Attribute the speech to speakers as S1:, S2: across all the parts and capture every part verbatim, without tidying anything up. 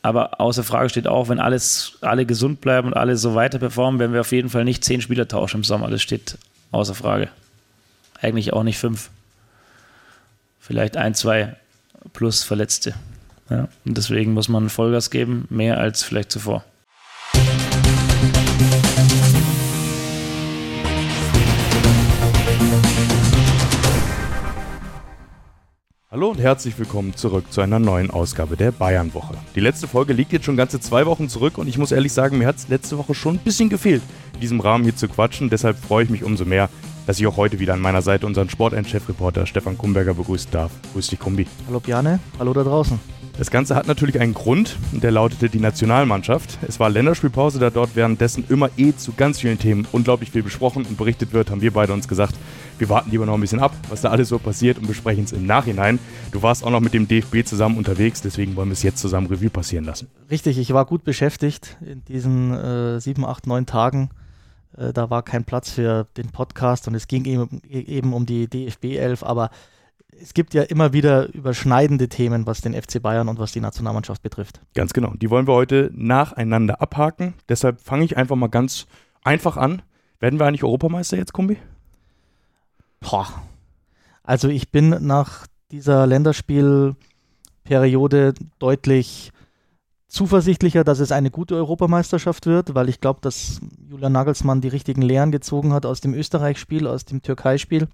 S1: Aber außer Frage steht auch, wenn alles, alle gesund bleiben und alle so weiter performen, werden wir auf jeden Fall nicht zehn Spieler tauschen im Sommer. Das steht außer Frage. Eigentlich auch nicht fünf. Vielleicht ein, zwei plus Verletzte. Ja, und deswegen muss man Vollgas geben, mehr als vielleicht zuvor.
S2: Hallo und herzlich willkommen zurück zu einer neuen Ausgabe der Bayern-Woche. Die letzte Folge liegt jetzt schon ganze zwei Wochen zurück und ich muss ehrlich sagen, mir hat es letzte Woche schon ein bisschen gefehlt, in diesem Rahmen hier zu quatschen. Deshalb freue ich mich umso mehr, dass ich auch heute wieder an meiner Seite unseren Sport-Chefreporter Stefan Kumberger begrüßen darf. Grüß dich, Kumbi.
S3: Hallo Bjarne, hallo da draußen.
S2: Das Ganze hat natürlich einen Grund und der lautete die Nationalmannschaft. Es war Länderspielpause, da dort währenddessen immer eh zu ganz vielen Themen unglaublich viel besprochen und berichtet wird, haben wir beide uns gesagt, wir warten lieber noch ein bisschen ab, was da alles so passiert und besprechen es im Nachhinein. Du warst auch noch mit dem D F B zusammen unterwegs, deswegen wollen wir es jetzt zusammen Revue passieren lassen.
S3: Richtig, ich war gut beschäftigt in diesen äh, sieben, acht, neun Tagen. Äh, da war kein Platz für den Podcast und es ging eben, eben um die D F B elf, aber es gibt ja immer wieder überschneidende Themen, was den F C Bayern und was die Nationalmannschaft betrifft.
S2: Ganz genau. Die wollen wir heute nacheinander abhaken. Deshalb fange ich einfach mal ganz einfach an. Werden wir eigentlich Europameister jetzt, Kumbi?
S3: Boah. Also ich bin nach dieser Länderspielperiode deutlich zuversichtlicher, dass es eine gute Europameisterschaft wird, weil ich glaube, dass Julian Nagelsmann die richtigen Lehren gezogen hat aus dem Österreich-Spiel, aus dem Türkei-Spiel.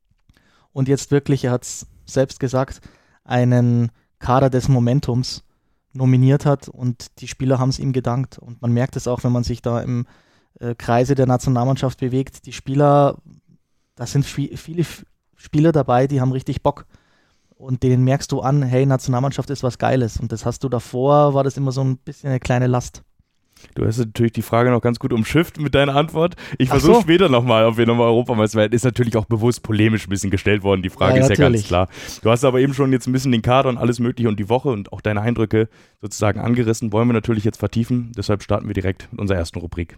S3: Und jetzt wirklich, er hat es selbst gesagt, einen Kader des Momentums nominiert hat und die Spieler haben es ihm gedankt. Und man merkt es auch, wenn man sich da im äh, Kreise der Nationalmannschaft bewegt. Die Spieler, da sind viel, viele Spieler dabei, die haben richtig Bock. Und denen merkst du an, hey, Nationalmannschaft ist was Geiles. Und das hast du davor, war das immer so ein bisschen eine kleine Last.
S2: Du hast natürlich die Frage noch ganz gut umschifft mit deiner Antwort. Ich versuche so. später nochmal, ob wir nochmal Europameister werden. Ist natürlich auch bewusst polemisch ein bisschen gestellt worden. Die Frage ja, ist ja ganz klar. Du hast aber eben schon jetzt ein bisschen den Kader und alles Mögliche und die Woche und auch deine Eindrücke sozusagen angerissen. Wollen wir natürlich jetzt vertiefen. Deshalb starten wir direkt mit unserer ersten Rubrik.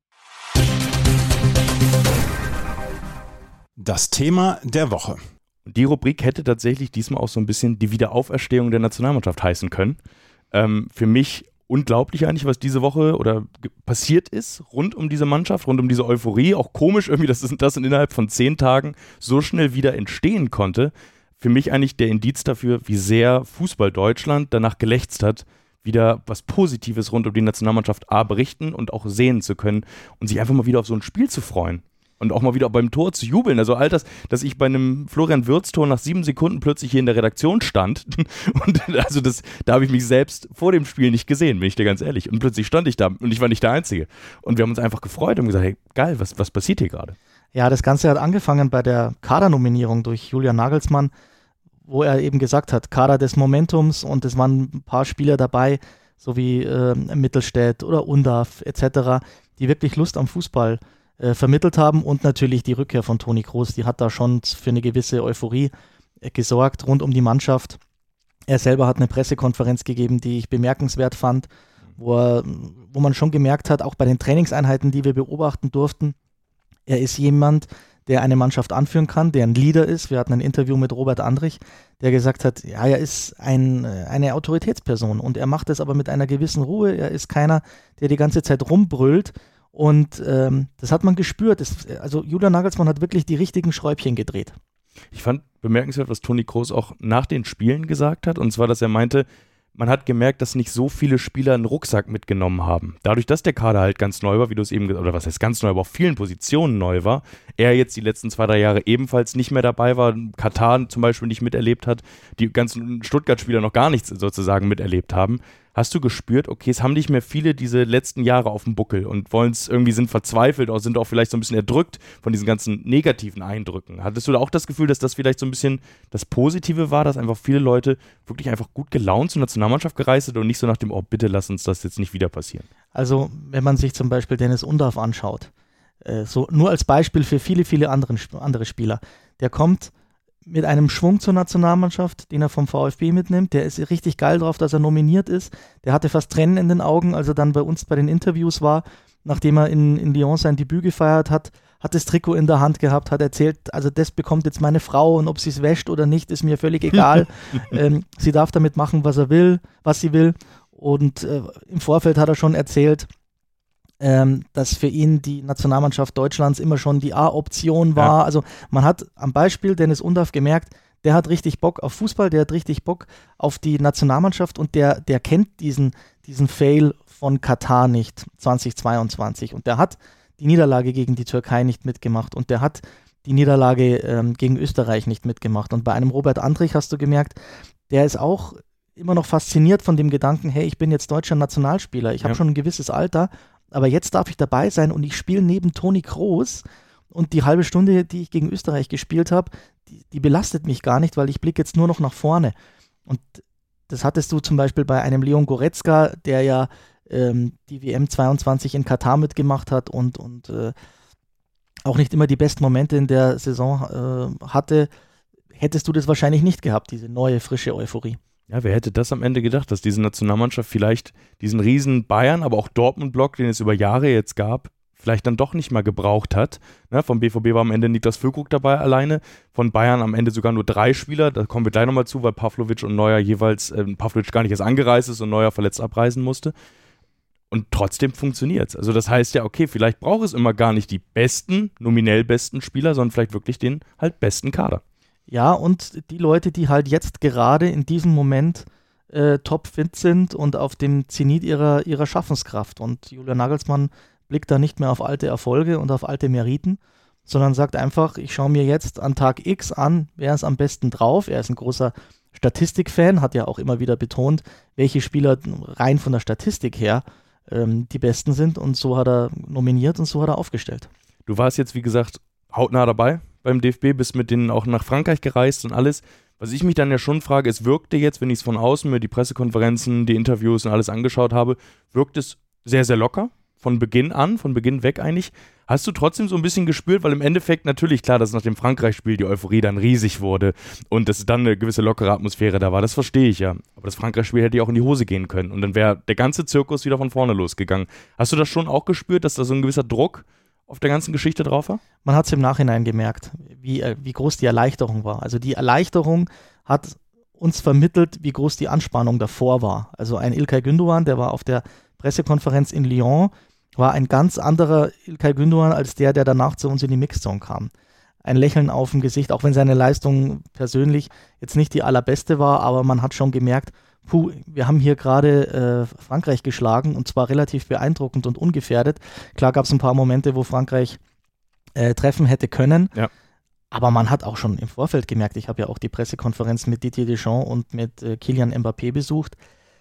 S4: Das Thema der Woche.
S2: Die Rubrik hätte tatsächlich diesmal auch so ein bisschen die Wiederauferstehung der Nationalmannschaft heißen können. Ähm, für mich unglaublich eigentlich, was diese Woche oder ge- passiert ist rund um diese Mannschaft, rund um diese Euphorie. Auch komisch irgendwie, dass das, das innerhalb von zehn Tagen so schnell wieder entstehen konnte. Für mich eigentlich der Indiz dafür, wie sehr Fußball Deutschland danach gelächzt hat, wieder was Positives rund um die Nationalmannschaft A berichten und auch sehen zu können und sich einfach mal wieder auf so ein Spiel zu freuen. Und auch mal wieder beim Tor zu jubeln. Also all das, dass ich bei einem Florian Wirtz-Tor nach sieben Sekunden plötzlich hier in der Redaktion stand. Und also das, da habe ich mich selbst vor dem Spiel nicht gesehen, bin ich dir ganz ehrlich. Und plötzlich stand ich da und ich war nicht der Einzige. Und wir haben uns einfach gefreut und gesagt, hey, geil, was, was passiert hier gerade?
S3: Ja, das Ganze hat angefangen bei der Kadernominierung durch Julian Nagelsmann, wo er eben gesagt hat, Kader des Momentums, und es waren ein paar Spieler dabei, so wie äh, Mittelstädt oder Undav et cetera, die wirklich Lust am Fußball Äh, vermittelt haben, und natürlich die Rückkehr von Toni Kroos, die hat da schon für eine gewisse Euphorie äh, gesorgt rund um die Mannschaft. Er selber hat eine Pressekonferenz gegeben, die ich bemerkenswert fand, wo, er, wo man schon gemerkt hat, auch bei den Trainingseinheiten, die wir beobachten durften, er ist jemand, der eine Mannschaft anführen kann, der ein Leader ist. Wir hatten ein Interview mit Robert Andrich, der gesagt hat, ja, er ist ein, eine Autoritätsperson und er macht es aber mit einer gewissen Ruhe. Er ist keiner, der die ganze Zeit rumbrüllt. Und ähm, das hat man gespürt. Das, also Julian Nagelsmann hat wirklich die richtigen Schräubchen gedreht.
S2: Ich fand bemerkenswert, was Toni Kroos auch nach den Spielen gesagt hat. Und zwar, dass er meinte, man hat gemerkt, dass nicht so viele Spieler einen Rucksack mitgenommen haben. Dadurch, dass der Kader halt ganz neu war, wie du es eben, oder was heißt ganz neu, aber auf vielen Positionen neu war, er jetzt die letzten zwei, drei Jahre ebenfalls nicht mehr dabei war, Katar zum Beispiel nicht miterlebt hat, die ganzen Stuttgart-Spieler noch gar nichts sozusagen miterlebt haben, hast du gespürt, okay, es haben nicht mehr viele diese letzten Jahre auf dem Buckel und wollen es irgendwie, sind verzweifelt oder sind auch vielleicht so ein bisschen erdrückt von diesen ganzen negativen Eindrücken. Hattest du da auch das Gefühl, dass das vielleicht so ein bisschen das Positive war, dass einfach viele Leute wirklich einfach gut gelaunt zur Nationalmannschaft gereist sind und nicht so nach dem, oh, bitte lass uns das jetzt nicht wieder passieren?
S3: Also, wenn man sich zum Beispiel Dennis Undav anschaut, äh, so nur als Beispiel für viele, viele anderen, andere Spieler, der kommt mit einem Schwung zur Nationalmannschaft, den er vom VfB mitnimmt. Der ist richtig geil drauf, dass er nominiert ist. Der hatte fast Tränen in den Augen, als er dann bei uns bei den Interviews war, nachdem er in, in Lyon sein Debüt gefeiert hat, hat das Trikot in der Hand gehabt, hat erzählt, also das bekommt jetzt meine Frau und ob sie es wäscht oder nicht, ist mir völlig egal. ähm, sie darf damit machen, was er will, was sie will. Und äh, im Vorfeld hat er schon erzählt, ähm, dass für ihn die Nationalmannschaft Deutschlands immer schon die A-Option war. Ja. Also man hat am Beispiel Dennis Undaff gemerkt, der hat richtig Bock auf Fußball, der hat richtig Bock auf die Nationalmannschaft und der, der kennt diesen, diesen Fail von Katar nicht, zweitausendzweiundzwanzig. Und der hat die Niederlage gegen die Türkei nicht mitgemacht und der hat die Niederlage ähm, gegen Österreich nicht mitgemacht. Und bei einem Robert Andrich hast du gemerkt, der ist auch immer noch fasziniert von dem Gedanken, hey, ich bin jetzt deutscher Nationalspieler, ich habe ja. schon ein gewisses Alter, aber jetzt darf ich dabei sein und ich spiele neben Toni Kroos und die halbe Stunde, die ich gegen Österreich gespielt habe, die, die belastet mich gar nicht, weil ich blicke jetzt nur noch nach vorne. Und das hattest du zum Beispiel bei einem Leon Goretzka, der ja ähm, die W M zweiundzwanzig in Katar mitgemacht hat und, und äh, auch nicht immer die besten Momente in der Saison äh, hatte, hättest du das wahrscheinlich nicht gehabt, diese neue, frische Euphorie.
S2: Ja, wer hätte das am Ende gedacht, dass diese Nationalmannschaft vielleicht diesen riesen Bayern, aber auch Dortmund-Block, den es über Jahre jetzt gab, vielleicht dann doch nicht mal gebraucht hat. Ne, vom B V B war am Ende Niklas Füllkrug dabei alleine, von Bayern am Ende sogar nur drei Spieler, da kommen wir gleich nochmal zu, weil Pavlovic und Neuer jeweils, äh, Pavlovic gar nicht erst angereist ist und Neuer verletzt abreisen musste. Und trotzdem funktioniert es. Also das heißt ja, okay, vielleicht braucht es immer gar nicht die besten, nominell besten Spieler, sondern vielleicht wirklich den halt besten Kader.
S3: Ja, und die Leute, die halt jetzt gerade in diesem Moment äh, topfit sind und auf dem Zenit ihrer, ihrer Schaffenskraft. Und Julian Nagelsmann blickt da nicht mehr auf alte Erfolge und auf alte Meriten, sondern sagt einfach, ich schaue mir jetzt an Tag X an, wer ist am besten drauf. Er ist ein großer Statistikfan, hat ja auch immer wieder betont, welche Spieler rein von der Statistik her ähm, die besten sind. Und so hat er nominiert und so hat er aufgestellt.
S2: Du warst jetzt, wie gesagt, hautnah dabei beim D F B, bist mit denen auch nach Frankreich gereist und alles. Was ich mich dann ja schon frage, es wirkte jetzt, wenn ich es von außen mir die Pressekonferenzen, die Interviews und alles angeschaut habe, wirkt es sehr, sehr locker. Von Beginn an, von Beginn weg eigentlich. Hast du trotzdem so ein bisschen gespürt, weil im Endeffekt natürlich klar, dass nach dem Frankreich-Spiel die Euphorie dann riesig wurde und dass dann eine gewisse lockere Atmosphäre da war, das verstehe ich ja. Aber das Frankreich-Spiel hätte ja auch in die Hose gehen können und dann wäre der ganze Zirkus wieder von vorne losgegangen. Hast du das schon auch gespürt, dass da so ein gewisser Druck auf der ganzen Geschichte drauf war?
S3: Man hat es im Nachhinein gemerkt, wie, wie groß die Erleichterung war. Also die Erleichterung hat uns vermittelt, wie groß die Anspannung davor war. Also ein İlkay Gündoğan, der war auf der Pressekonferenz in Lyon, war ein ganz anderer İlkay Gündoğan als der, der danach zu uns in die Mixzone kam. Ein Lächeln auf dem Gesicht, auch wenn seine Leistung persönlich jetzt nicht die allerbeste war, aber man hat schon gemerkt, puh, wir haben hier gerade äh, Frankreich geschlagen und zwar relativ beeindruckend und ungefährdet. Klar gab es ein paar Momente, wo Frankreich äh, treffen hätte können,
S2: ja.
S3: Aber man hat auch schon im Vorfeld gemerkt, ich habe ja auch die Pressekonferenz mit Didier Deschamps und mit äh, Kylian Mbappé besucht.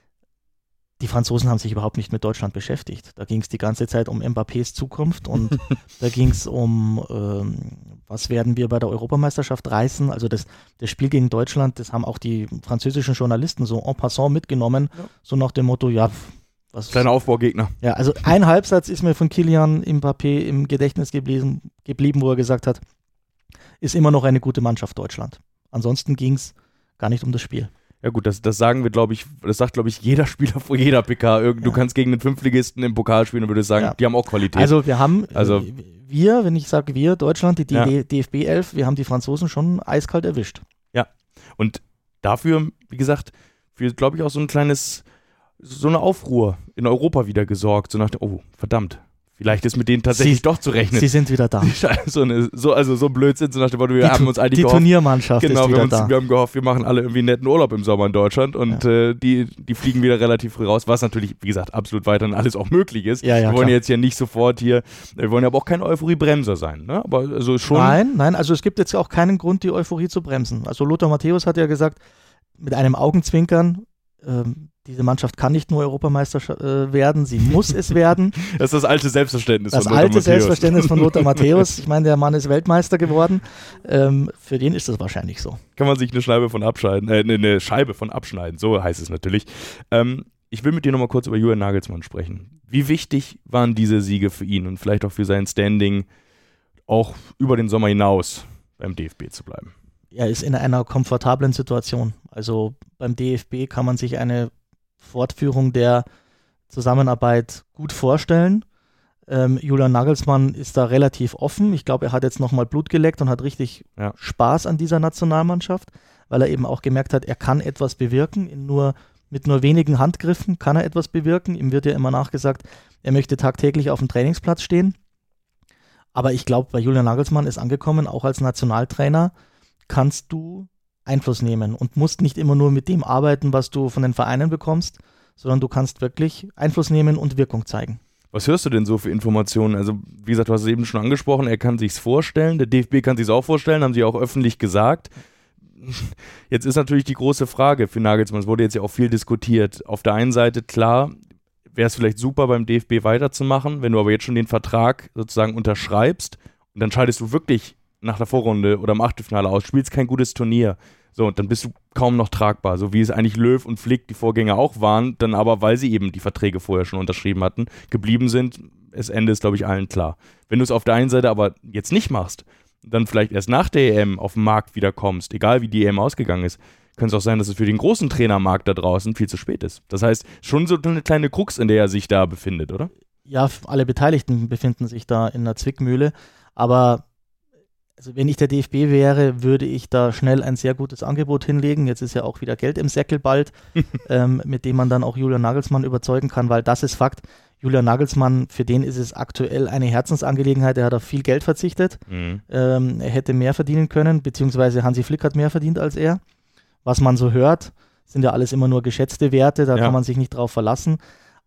S3: Die Franzosen haben sich überhaupt nicht mit Deutschland beschäftigt. Da ging es die ganze Zeit um Mbappés Zukunft und da ging es um, ähm, was werden wir bei der Europameisterschaft reißen. Also das, das Spiel gegen Deutschland, das haben auch die französischen Journalisten so en passant mitgenommen, ja. So nach dem Motto, ja, was...
S2: Kleiner Aufbaugegner.
S3: Ja, also ein Halbsatz ist mir von Kylian Mbappé im Gedächtnis geblieben, geblieben, wo er gesagt hat, ist immer noch eine gute Mannschaft Deutschland. Ansonsten ging es gar nicht um das Spiel.
S2: Ja gut, das, das sagen wir, glaube ich, das sagt, glaube ich, jeder Spieler vor jeder P K. Irgend, ja. Du kannst gegen den Fünftligisten im Pokal spielen und würdest sagen, ja. Die haben auch Qualität.
S3: Also wir haben,
S2: also,
S3: wir, wenn ich sage wir, Deutschland, die, die
S2: ja.
S3: D F B elf, wir haben die Franzosen schon eiskalt erwischt.
S2: Ja, und dafür, wie gesagt, für, glaube ich, auch so ein kleines, so eine Aufruhr in Europa wieder gesorgt. So nach dem, oh, verdammt. Vielleicht ist mit denen tatsächlich
S3: Sie,
S2: doch zu rechnen.
S3: Sie sind wieder da.
S2: so eine, so, also so Blödsinn, so nach dem Motto, wir
S3: die,
S2: haben uns eigentlich
S3: die
S2: gehofft.
S3: Die Turniermannschaft
S2: genau,
S3: ist wieder
S2: wir uns,
S3: da.
S2: Wir haben gehofft, wir machen alle irgendwie einen netten Urlaub im Sommer in Deutschland und ja. äh, die, die fliegen wieder relativ früh raus, was natürlich, wie gesagt, absolut weiterhin alles auch möglich ist.
S3: Ja, ja,
S2: wir wollen
S3: klar.
S2: jetzt ja nicht sofort hier, wir wollen aber auch kein Euphoriebremser sein, ne? Aber also schon.
S3: Nein, nein, also es gibt jetzt auch keinen Grund, die Euphorie zu bremsen. Also Lothar Matthäus hat ja gesagt, mit einem Augenzwinkern, ähm, diese Mannschaft kann nicht nur Europameister äh, werden, sie muss es werden.
S2: Das ist das alte Selbstverständnis
S3: das
S2: von Lothar
S3: alte
S2: Matthäus.
S3: Selbstverständnis von Lothar Matthäus. Ich meine, der Mann ist Weltmeister geworden. Ähm, für den ist das wahrscheinlich so.
S2: Kann man sich eine Scheibe von abschneiden, äh, eine Scheibe von abschneiden, so heißt es natürlich. Ähm, ich will mit dir nochmal kurz über Julian Nagelsmann sprechen. Wie wichtig waren diese Siege für ihn und vielleicht auch für sein Standing, auch über den Sommer hinaus beim D F B zu bleiben?
S3: Er ist in einer komfortablen Situation. Also beim D F B kann man sich eine Fortführung der Zusammenarbeit gut vorstellen. Ähm, Julian Nagelsmann ist da relativ offen. Ich glaube, er hat jetzt nochmal Blut geleckt und hat richtig
S2: ja.
S3: Spaß an dieser Nationalmannschaft, weil er eben auch gemerkt hat, er kann etwas bewirken in nur Mit nur wenigen Handgriffen kann er etwas bewirken. Ihm wird ja immer nachgesagt, er möchte tagtäglich auf dem Trainingsplatz stehen. Aber ich glaube, bei Julian Nagelsmann ist angekommen, auch als Nationaltrainer kannst du Einfluss nehmen und musst nicht immer nur mit dem arbeiten, was du von den Vereinen bekommst, sondern du kannst wirklich Einfluss nehmen und Wirkung zeigen.
S2: Was hörst du denn so für Informationen? Also wie gesagt, du hast es eben schon angesprochen, er kann sich's vorstellen, der D F B kann sich's auch vorstellen, haben sie auch öffentlich gesagt. Jetzt ist natürlich die große Frage für Nagelsmann, es wurde jetzt ja auch viel diskutiert. Auf der einen Seite, klar, wäre es vielleicht super, beim D F B weiterzumachen, wenn du aber jetzt schon den Vertrag sozusagen unterschreibst und dann scheidest du wirklich nach der Vorrunde oder im Achtelfinale aus, spielst kein gutes Turnier. So, und dann bist du kaum noch tragbar, so wie es eigentlich Löw und Flick, die Vorgänger auch waren, dann aber, weil sie eben die Verträge vorher schon unterschrieben hatten, geblieben sind. Das Ende ist, glaube ich, allen klar. Wenn du es auf der einen Seite aber jetzt nicht machst, dann vielleicht erst nach der E M auf den Markt wieder kommst, egal wie die E M ausgegangen ist, könnte es auch sein, dass es für den großen Trainermarkt da draußen viel zu spät ist. Das heißt, schon so eine kleine Krux, in der er sich da befindet, oder?
S3: Ja, alle Beteiligten befinden sich da in einer Zwickmühle, aber also wenn ich der D F B wäre, würde ich da schnell ein sehr gutes Angebot hinlegen. Jetzt ist ja auch wieder Geld im Säckel bald, ähm, mit dem man dann auch Julian Nagelsmann überzeugen kann, weil das ist Fakt. Julian Nagelsmann, für den ist es aktuell eine Herzensangelegenheit. Er hat auf viel Geld verzichtet. Mhm. Ähm, er hätte mehr verdienen können, beziehungsweise Hansi Flick hat mehr verdient als er. Was man so hört, sind ja alles immer nur geschätzte Werte, da ja. kann man sich nicht drauf verlassen.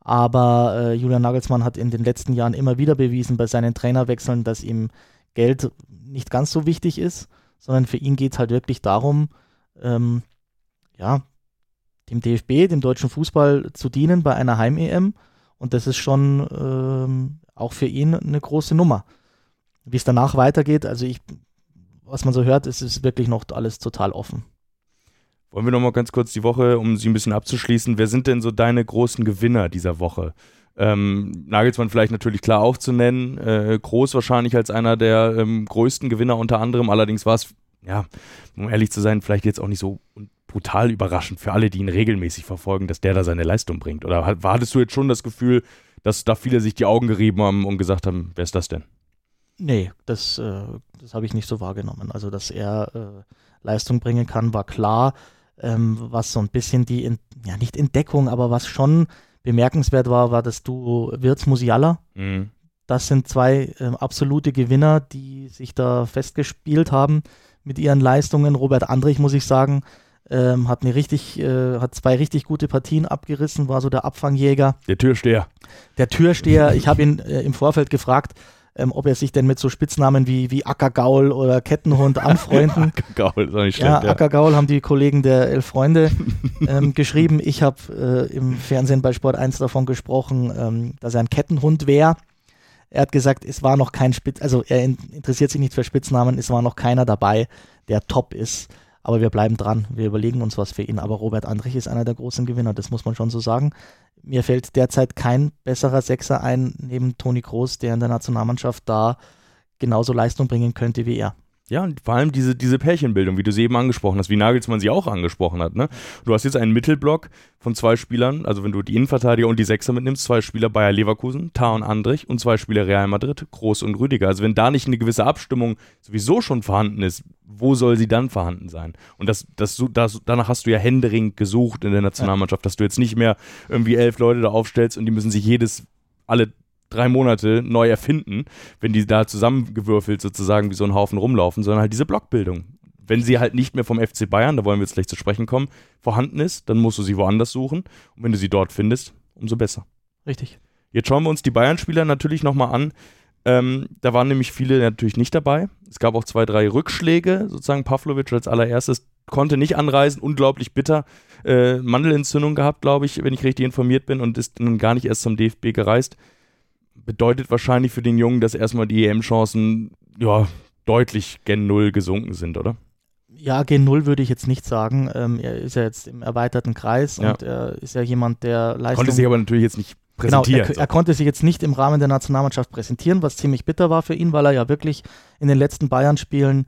S3: Aber äh, Julian Nagelsmann hat in den letzten Jahren immer wieder bewiesen bei seinen Trainerwechseln, dass ihm Geld nicht ganz so wichtig ist, sondern für ihn geht es halt wirklich darum, ähm, ja, dem D F B, dem deutschen Fußball zu dienen bei einer Heim-E M und das ist schon ähm, auch für ihn eine große Nummer. Wie es danach weitergeht, also ich, was man so hört, ist es wirklich noch alles total offen.
S2: Wollen wir nochmal ganz kurz die Woche, um sie ein bisschen abzuschließen, wer sind denn so deine großen Gewinner dieser Woche? Ähm, Nagelsmann vielleicht natürlich klar auch zu nennen, äh, Groß wahrscheinlich als einer der ähm, größten Gewinner unter anderem, allerdings war es, ja, um ehrlich zu sein, vielleicht jetzt auch nicht so brutal überraschend für alle, die ihn regelmäßig verfolgen, dass der da seine Leistung bringt. Oder hattest du jetzt schon das Gefühl, dass da viele sich die Augen gerieben haben und gesagt haben, wer ist das denn?
S3: Nee, das, äh, das habe ich nicht so wahrgenommen. Also, dass er äh, Leistung bringen kann, war klar. Ähm, was so ein bisschen die, in, ja nicht Entdeckung, aber was schon bemerkenswert war, war das Duo Wirtz-Musiala. Mhm. Das sind zwei äh, absolute Gewinner, die sich da festgespielt haben mit ihren Leistungen. Robert Andrich, muss ich sagen, ähm, hat, eine richtig, äh, hat zwei richtig gute Partien abgerissen, war so der Abfangjäger.
S2: Der Türsteher.
S3: Der Türsteher. Ich habe ihn äh, im Vorfeld gefragt, ähm, ob er sich denn mit so Spitznamen wie, wie Ackergaul oder Kettenhund anfreunden.
S2: Ackergaul ist auch nicht schlecht.
S3: Ja, ja. Ackergaul haben die Kollegen der Elf Freunde ähm, geschrieben. Ich habe äh, im Fernsehen bei Sport eins davon gesprochen, ähm, dass er ein Kettenhund wäre. Er hat gesagt, es war noch kein Spitz, also er in, interessiert sich nicht für Spitznamen, es war noch keiner dabei, der top ist. Aber wir bleiben dran, wir überlegen uns was für ihn. Aber Robert Andrich ist einer der großen Gewinner, das muss man schon so sagen. Mir fällt derzeit kein besserer Sechser ein, neben Toni Kroos, der in der Nationalmannschaft da genauso Leistung bringen könnte wie er.
S2: Ja, und vor allem diese, diese Pärchenbildung, wie du sie eben angesprochen hast, wie Nagelsmann sie auch angesprochen hat. Ne? Du hast jetzt einen Mittelblock von zwei Spielern, also wenn du die Innenverteidiger und die Sechser mitnimmst, zwei Spieler Bayer Leverkusen, Tah und Andrich und zwei Spieler Real Madrid, Kroos und Rüdiger. Also wenn da nicht eine gewisse Abstimmung sowieso schon vorhanden ist, wo soll sie dann vorhanden sein? Und das, das, das, danach hast du ja händeringend gesucht in der Nationalmannschaft, dass du jetzt nicht mehr irgendwie elf Leute da aufstellst und die müssen sich jedes, alle drei Monate neu erfinden, wenn die da zusammengewürfelt sozusagen wie so ein Haufen rumlaufen, sondern halt diese Blockbildung. Wenn sie halt nicht mehr vom F C Bayern, da wollen wir jetzt gleich zu sprechen kommen, vorhanden ist, dann musst du sie woanders suchen und wenn du sie dort findest, umso besser.
S3: Richtig.
S2: Jetzt schauen wir uns die Bayern-Spieler natürlich nochmal an. Ähm, da waren nämlich viele natürlich nicht dabei. Es gab auch zwei, drei Rückschläge, sozusagen Pavlovic als allererstes konnte nicht anreisen, unglaublich bitter, äh, Mandelentzündung gehabt, glaube ich, wenn ich richtig informiert bin und ist dann gar nicht erst zum D F B gereist. Bedeutet wahrscheinlich für den Jungen, dass erstmal die E M-Chancen ja, deutlich gen Null gesunken sind, oder?
S3: Ja, gen Null würde ich jetzt nicht sagen. Ähm, er ist ja jetzt im erweiterten Kreis ja. und er ist ja jemand, der Leistung...
S2: Konnte sich aber natürlich jetzt nicht präsentieren.
S3: Genau, er, er konnte sich jetzt nicht im Rahmen der Nationalmannschaft präsentieren, was ziemlich bitter war für ihn, weil er ja wirklich in den letzten Bayern-Spielen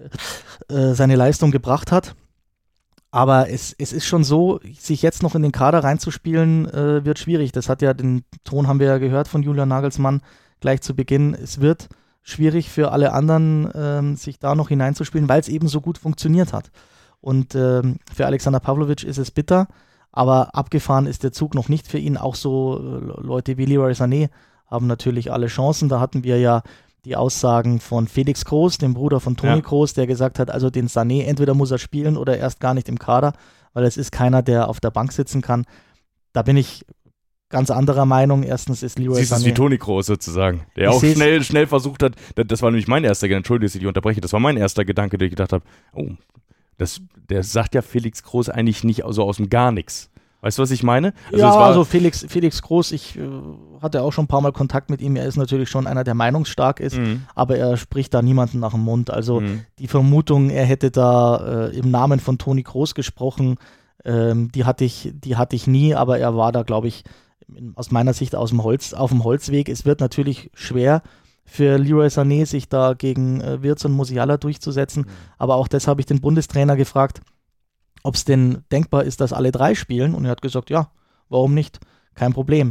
S3: äh, seine Leistung gebracht hat. Aber es, es ist schon so, sich jetzt noch in den Kader reinzuspielen, äh, wird schwierig. Das hat ja, den Ton haben wir ja gehört von Julian Nagelsmann gleich zu Beginn. Es wird schwierig für alle anderen, ähm, sich da noch hineinzuspielen, weil es eben so gut funktioniert hat. Und ähm, für Alexander Pavlovic ist es bitter, Aber abgefahren ist der Zug noch nicht für ihn. Auch so äh, Leute wie Leroy Sané haben natürlich alle Chancen. Da hatten wir ja die Aussagen von Felix Groß, dem Bruder von Toni
S2: Ja.
S3: Kroos, der gesagt hat, also den Sané, entweder muss er spielen oder erst gar nicht im Kader, weil es ist keiner, der auf der Bank sitzen kann. Da bin ich ganz anderer Meinung. Erstens ist Leroy
S2: Siehst du es
S3: Sané...
S2: wie Toni Kroos sozusagen, der
S3: Ich
S2: auch
S3: seh's-
S2: schnell, schnell versucht hat, das, das war nämlich mein erster Gedanke, entschuldige, dass ich dich unterbreche, das war mein erster Gedanke, der ich gedacht habe, oh, das, der sagt ja Felix Groß eigentlich nicht so aus dem Gar nichts. Weißt du, was ich meine? Also
S3: ja,
S2: es war,
S3: also Felix, Felix Groß, ich äh, hatte auch schon ein paar Mal Kontakt mit ihm. Er ist natürlich schon einer, der meinungsstark ist,
S2: Mhm.
S3: aber er spricht da niemanden nach dem Mund. Also
S2: Mhm.
S3: die Vermutung, er hätte da äh, im Namen von Toni Kroos gesprochen, ähm, die hatte ich, die hatte ich nie, aber er war da, glaube ich, in, aus meiner Sicht aus dem Holz, auf dem Holzweg. Es wird natürlich schwer für Leroy Sané, sich da gegen äh, Wirtz und Musiala durchzusetzen,
S2: Mhm.
S3: aber auch das habe ich den Bundestrainer gefragt, ob es denn denkbar ist, dass alle drei spielen. Und er hat gesagt, ja, warum nicht? Kein Problem.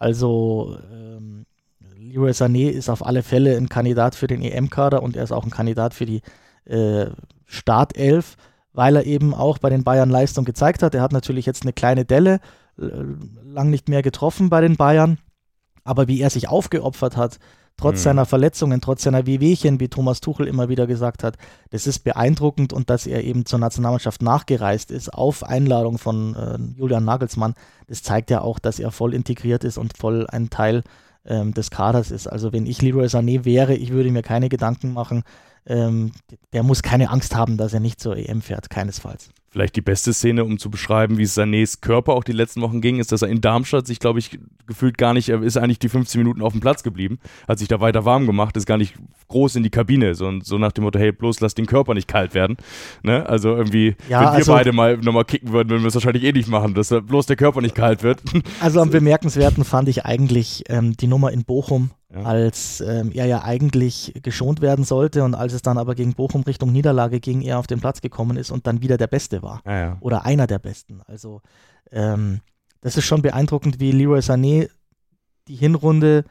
S3: Also ähm, Leroy Sané ist auf alle Fälle ein Kandidat für den E M-Kader und er ist auch ein Kandidat für die äh, Startelf, weil er eben auch bei den Bayern Leistung gezeigt hat. Er hat natürlich jetzt eine kleine Delle, äh, lang nicht mehr getroffen bei den Bayern, aber wie er sich aufgeopfert hat, trotz
S2: Mhm.
S3: seiner Verletzungen, trotz seiner Wehwehchen, wie Thomas Tuchel immer wieder gesagt hat, das ist beeindruckend und dass er eben zur Nationalmannschaft nachgereist ist, auf Einladung von äh, Julian Nagelsmann, das zeigt ja auch, dass er voll integriert ist und voll ein Teil ähm, des Kaders ist. Also wenn ich Leroy Sané wäre, ich würde mir keine Gedanken machen, ähm, der muss keine Angst haben, dass er nicht zur E M fährt, keinesfalls.
S2: Vielleicht die beste Szene, um zu beschreiben, wie es Sanés Körper auch die letzten Wochen ging, ist, dass er in Darmstadt sich, glaube ich, gefühlt gar nicht, er ist eigentlich die fünfzehn Minuten auf dem Platz geblieben, hat sich da weiter warm gemacht, ist gar nicht groß in die Kabine, so, so nach dem Motto, hey, bloß lass den Körper nicht kalt werden. Ne? Also irgendwie,
S3: Ja,
S2: wenn wir
S3: also-
S2: beide mal nochmal kicken würden, würden wir es wahrscheinlich eh nicht machen, dass bloß der Körper nicht kalt wird.
S3: Also am bemerkenswerten fand ich eigentlich ähm, die Nummer in Bochum,
S2: Ja.
S3: als ähm, er ja eigentlich geschont werden sollte und als es dann aber gegen Bochum Richtung Niederlage ging, er auf den Platz gekommen ist und dann wieder der Beste war.
S2: Ja, ja.
S3: Oder einer der Besten. Also ähm, das ist schon beeindruckend, wie Leroy Sané die Hinrunde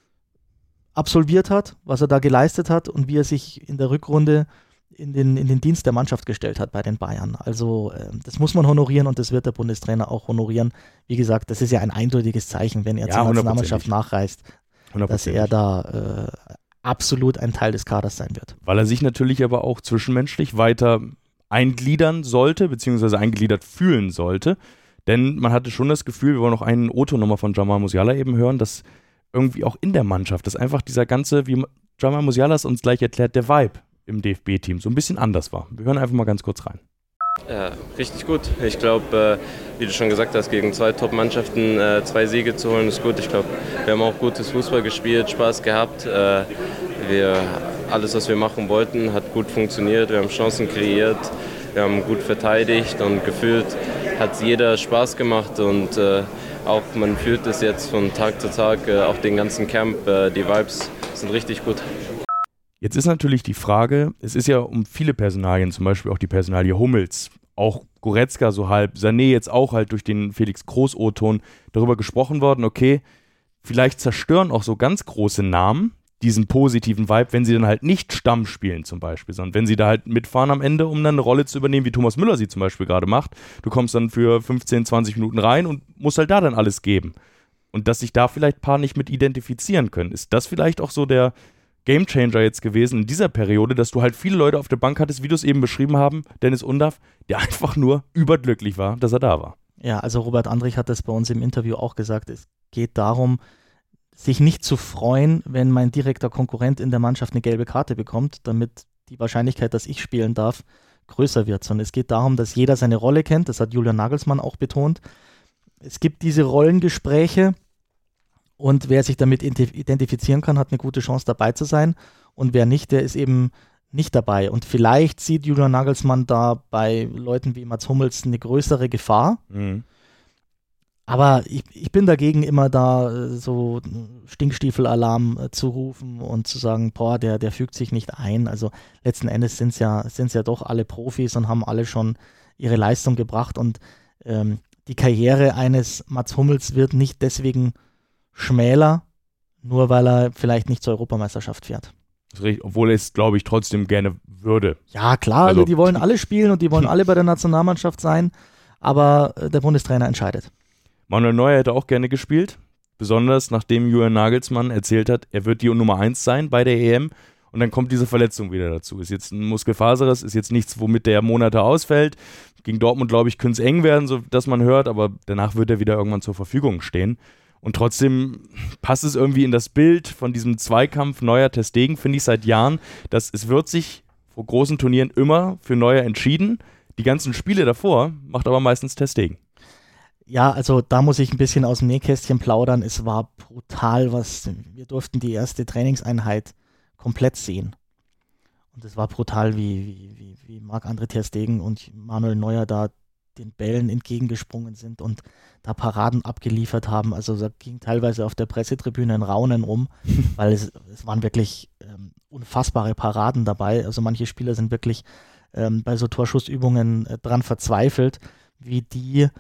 S3: absolviert hat, was er da geleistet hat und wie er sich in der Rückrunde in den, in den Dienst der Mannschaft gestellt hat bei den Bayern. Also ähm, das muss man honorieren und das wird der Bundestrainer auch honorieren. Wie gesagt, das ist ja ein eindeutiges Zeichen, wenn er
S2: Ja,
S3: zur
S2: hundertprozentig.
S3: Nationalmannschaft nachreist, dass
S2: hundertprozentig.
S3: er da äh, absolut ein Teil des Kaders sein wird.
S2: Weil er sich natürlich aber auch zwischenmenschlich weiter eingliedern sollte, beziehungsweise eingliedert fühlen sollte. Denn man hatte schon das Gefühl, wir wollen noch einen O-Ton nochmal von Jamal Musiala eben hören, dass irgendwie auch in der Mannschaft, dass einfach dieser ganze, wie Jamal Musiala es uns gleich erklärt, der Vibe im D F B-Team so ein bisschen anders war. Wir hören einfach mal ganz kurz rein.
S5: Ja, richtig gut. Ich glaube, äh, wie du schon gesagt hast, gegen zwei Top-Mannschaften äh, zwei Siege zu holen, ist gut. Ich glaube, wir haben auch gutes Fußball gespielt, Spaß gehabt. Äh, wir, alles, was wir machen wollten, hat gut funktioniert. Wir haben Chancen kreiert, wir haben gut verteidigt und gefühlt hat jeder Spaß gemacht. Und äh, auch man fühlt es jetzt von Tag zu Tag, äh, auch den ganzen Camp, äh, die Vibes sind richtig gut.
S2: Jetzt ist natürlich die Frage, es ist ja um viele Personalien, zum Beispiel auch die Personalie Hummels, auch Goretzka so halb, Sané jetzt auch halt durch den Felix Groß O-Ton darüber gesprochen worden, okay, vielleicht zerstören auch so ganz große Namen diesen positiven Vibe, wenn sie dann halt nicht Stamm spielen zum Beispiel, sondern wenn sie da halt mitfahren am Ende, um dann eine Rolle zu übernehmen, wie Thomas Müller sie zum Beispiel gerade macht. Du kommst dann für fünfzehn, zwanzig Minuten rein und musst halt da dann alles geben. Und dass sich da vielleicht ein paar nicht mit identifizieren können. Ist das vielleicht auch so der Gamechanger jetzt gewesen in dieser Periode, dass du halt viele Leute auf der Bank hattest, wie du es eben beschrieben haben, Dennis Undaff, der einfach nur überglücklich war, dass er da war.
S3: Ja, also Robert Andrich hat das bei uns im Interview auch gesagt. Es geht darum, sich nicht zu freuen, wenn mein direkter Konkurrent in der Mannschaft eine gelbe Karte bekommt, damit die Wahrscheinlichkeit, dass ich spielen darf, größer wird. Sondern es geht darum, dass jeder seine Rolle kennt. Das hat Julian Nagelsmann auch betont. Es gibt diese Rollengespräche und wer sich damit identifizieren kann, hat eine gute Chance dabei zu sein. Und wer nicht, der ist eben nicht dabei. Und vielleicht sieht Julian Nagelsmann da bei Leuten wie Mats Hummels eine größere Gefahr.
S2: Mhm.
S3: Aber ich, ich bin dagegen, immer da äh, so Stinkstiefel-Alarm äh, zu rufen und zu sagen, boah, der, der fügt sich nicht ein. Also letzten Endes sind es ja, sind's ja doch alle Profis und haben alle schon ihre Leistung gebracht. Und ähm, die Karriere eines Mats Hummels wird nicht deswegen schmäler, nur weil er vielleicht nicht zur Europameisterschaft fährt.
S2: Obwohl er es, glaube ich, trotzdem gerne würde.
S3: Ja, klar,
S2: Also-
S3: die wollen alle spielen und die wollen alle bei der Nationalmannschaft sein. aber äh, der Bundestrainer entscheidet.
S2: Manuel Neuer hätte auch gerne gespielt, besonders nachdem Julian Nagelsmann erzählt hat, er wird die Nummer eins sein bei der E M und dann kommt diese Verletzung wieder dazu. Ist jetzt ein Muskelfaserriss, ist jetzt nichts, womit der Monate ausfällt. Gegen Dortmund, glaube ich, könnte es eng werden, so dass man hört, aber danach wird er wieder irgendwann zur Verfügung stehen. Und trotzdem passt es irgendwie in das Bild von diesem Zweikampf Neuer-Ter Stegen, finde ich seit Jahren, dass es wird sich vor großen Turnieren immer für Neuer entschieden. Die ganzen Spiele davor macht aber meistens Ter Stegen.
S3: Ja, also da muss ich ein bisschen aus dem Nähkästchen plaudern. Es war brutal, was wir durften die erste Trainingseinheit komplett sehen. Und es war brutal, wie, wie, wie, wie Marc-André Ter Stegen und Manuel Neuer da den Bällen entgegengesprungen sind und da Paraden abgeliefert haben. Also da ging teilweise auf der Pressetribüne ein Raunen um, weil es, es waren wirklich ähm, unfassbare Paraden dabei. Also manche Spieler sind wirklich ähm, bei so Torschussübungen äh, dran verzweifelt, wie die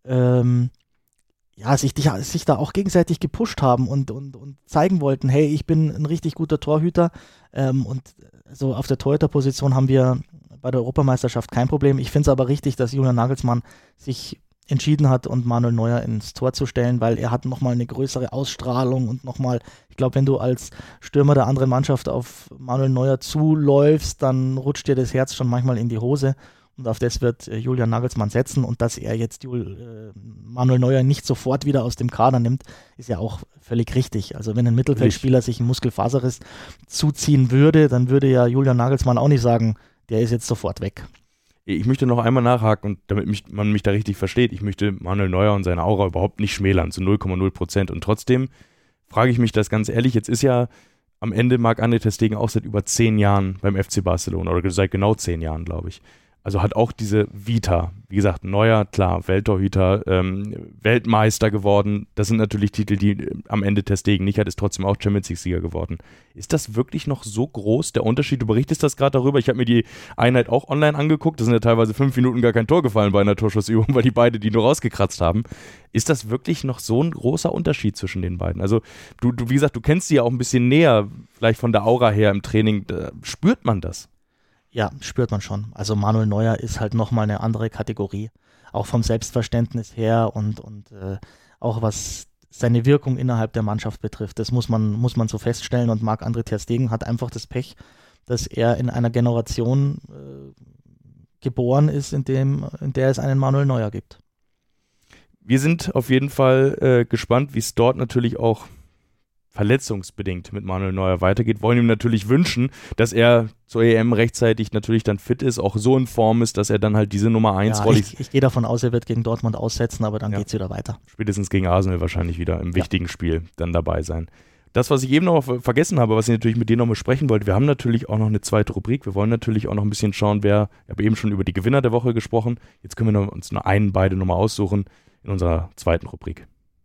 S3: ähm, ja, sich, die, sich da auch gegenseitig gepusht haben und, und, und zeigen wollten, hey, ich bin ein richtig guter Torhüter ähm, und so auf der Torhüterposition haben wir bei der Europameisterschaft kein Problem. Ich finde es aber richtig, dass Julian Nagelsmann sich entschieden hat und Manuel Neuer ins Tor zu stellen, weil er hat nochmal eine größere Ausstrahlung und nochmal, ich glaube, wenn du als Stürmer der anderen Mannschaft auf Manuel Neuer zuläufst, dann rutscht dir das Herz schon manchmal in die Hose. Und auf das wird äh, Julian Nagelsmann setzen. Und dass er jetzt Jul, äh, Manuel Neuer nicht sofort wieder aus dem Kader nimmt, ist ja auch völlig richtig. Also wenn ein Mittelfeldspieler sich einen Muskelfaserriss zuziehen würde, dann würde ja Julian Nagelsmann auch nicht sagen, der ist jetzt sofort weg.
S2: Ich möchte noch einmal nachhaken, und damit mich, man mich da richtig versteht, ich möchte Manuel Neuer und seine Aura überhaupt nicht schmälern, zu null Komma null Prozent. Und trotzdem frage ich mich das ganz ehrlich, jetzt ist ja am Ende Marc-André Ter Stegen auch seit über zehn Jahren beim F C Barcelona, oder seit genau zehn Jahren, glaube ich. Also hat auch diese Vita, wie gesagt, Neuer, klar, Welttorhüter, ähm, Weltmeister geworden. Das sind natürlich Titel, die äh, am Ende Ter Stegen nicht hat, ist trotzdem auch Champions League-Sieger geworden. Ist das wirklich noch so groß, der Unterschied? Du berichtest das gerade darüber. Ich habe mir die Einheit auch online angeguckt. Da sind ja teilweise fünf Minuten gar kein Tor gefallen bei einer Torschussübung, weil die beide die nur rausgekratzt haben. Ist das wirklich noch so ein großer Unterschied zwischen den beiden? Also du, du wie gesagt, du kennst sie ja auch ein bisschen näher, vielleicht von der Aura her im Training. Da spürt man das?
S3: Ja, spürt man schon. Also Manuel Neuer ist halt nochmal eine andere Kategorie, auch vom Selbstverständnis her und, und äh, auch was seine Wirkung innerhalb der Mannschaft betrifft. Das muss man, muss man so feststellen und Marc-André Ter Stegen hat einfach das Pech, dass er in einer Generation äh, geboren ist, in, dem, in der es einen Manuel Neuer gibt.
S2: Wir sind auf jeden Fall äh, gespannt, wie es dort natürlich auch verletzungsbedingt mit Manuel Neuer weitergeht. Wollen ihm natürlich wünschen, dass er zur E M rechtzeitig natürlich dann fit ist, auch so in Form ist, dass er dann halt diese Nummer eins
S3: ja,
S2: Rolle.
S3: Ich, ich gehe davon aus, er wird gegen Dortmund aussetzen, aber dann ja. geht es wieder weiter.
S2: Spätestens gegen Arsenal wahrscheinlich wieder im wichtigen ja. Spiel dann dabei sein. Das, was ich eben noch vergessen habe, was ich natürlich mit dir noch besprechen wollte, wir haben natürlich auch noch eine zweite Rubrik. Wir wollen natürlich auch noch ein bisschen schauen, wer, ich habe eben schon über die Gewinner der Woche gesprochen, jetzt können wir noch, uns nur einen, beide nochmal aussuchen in unserer zweiten Rubrik.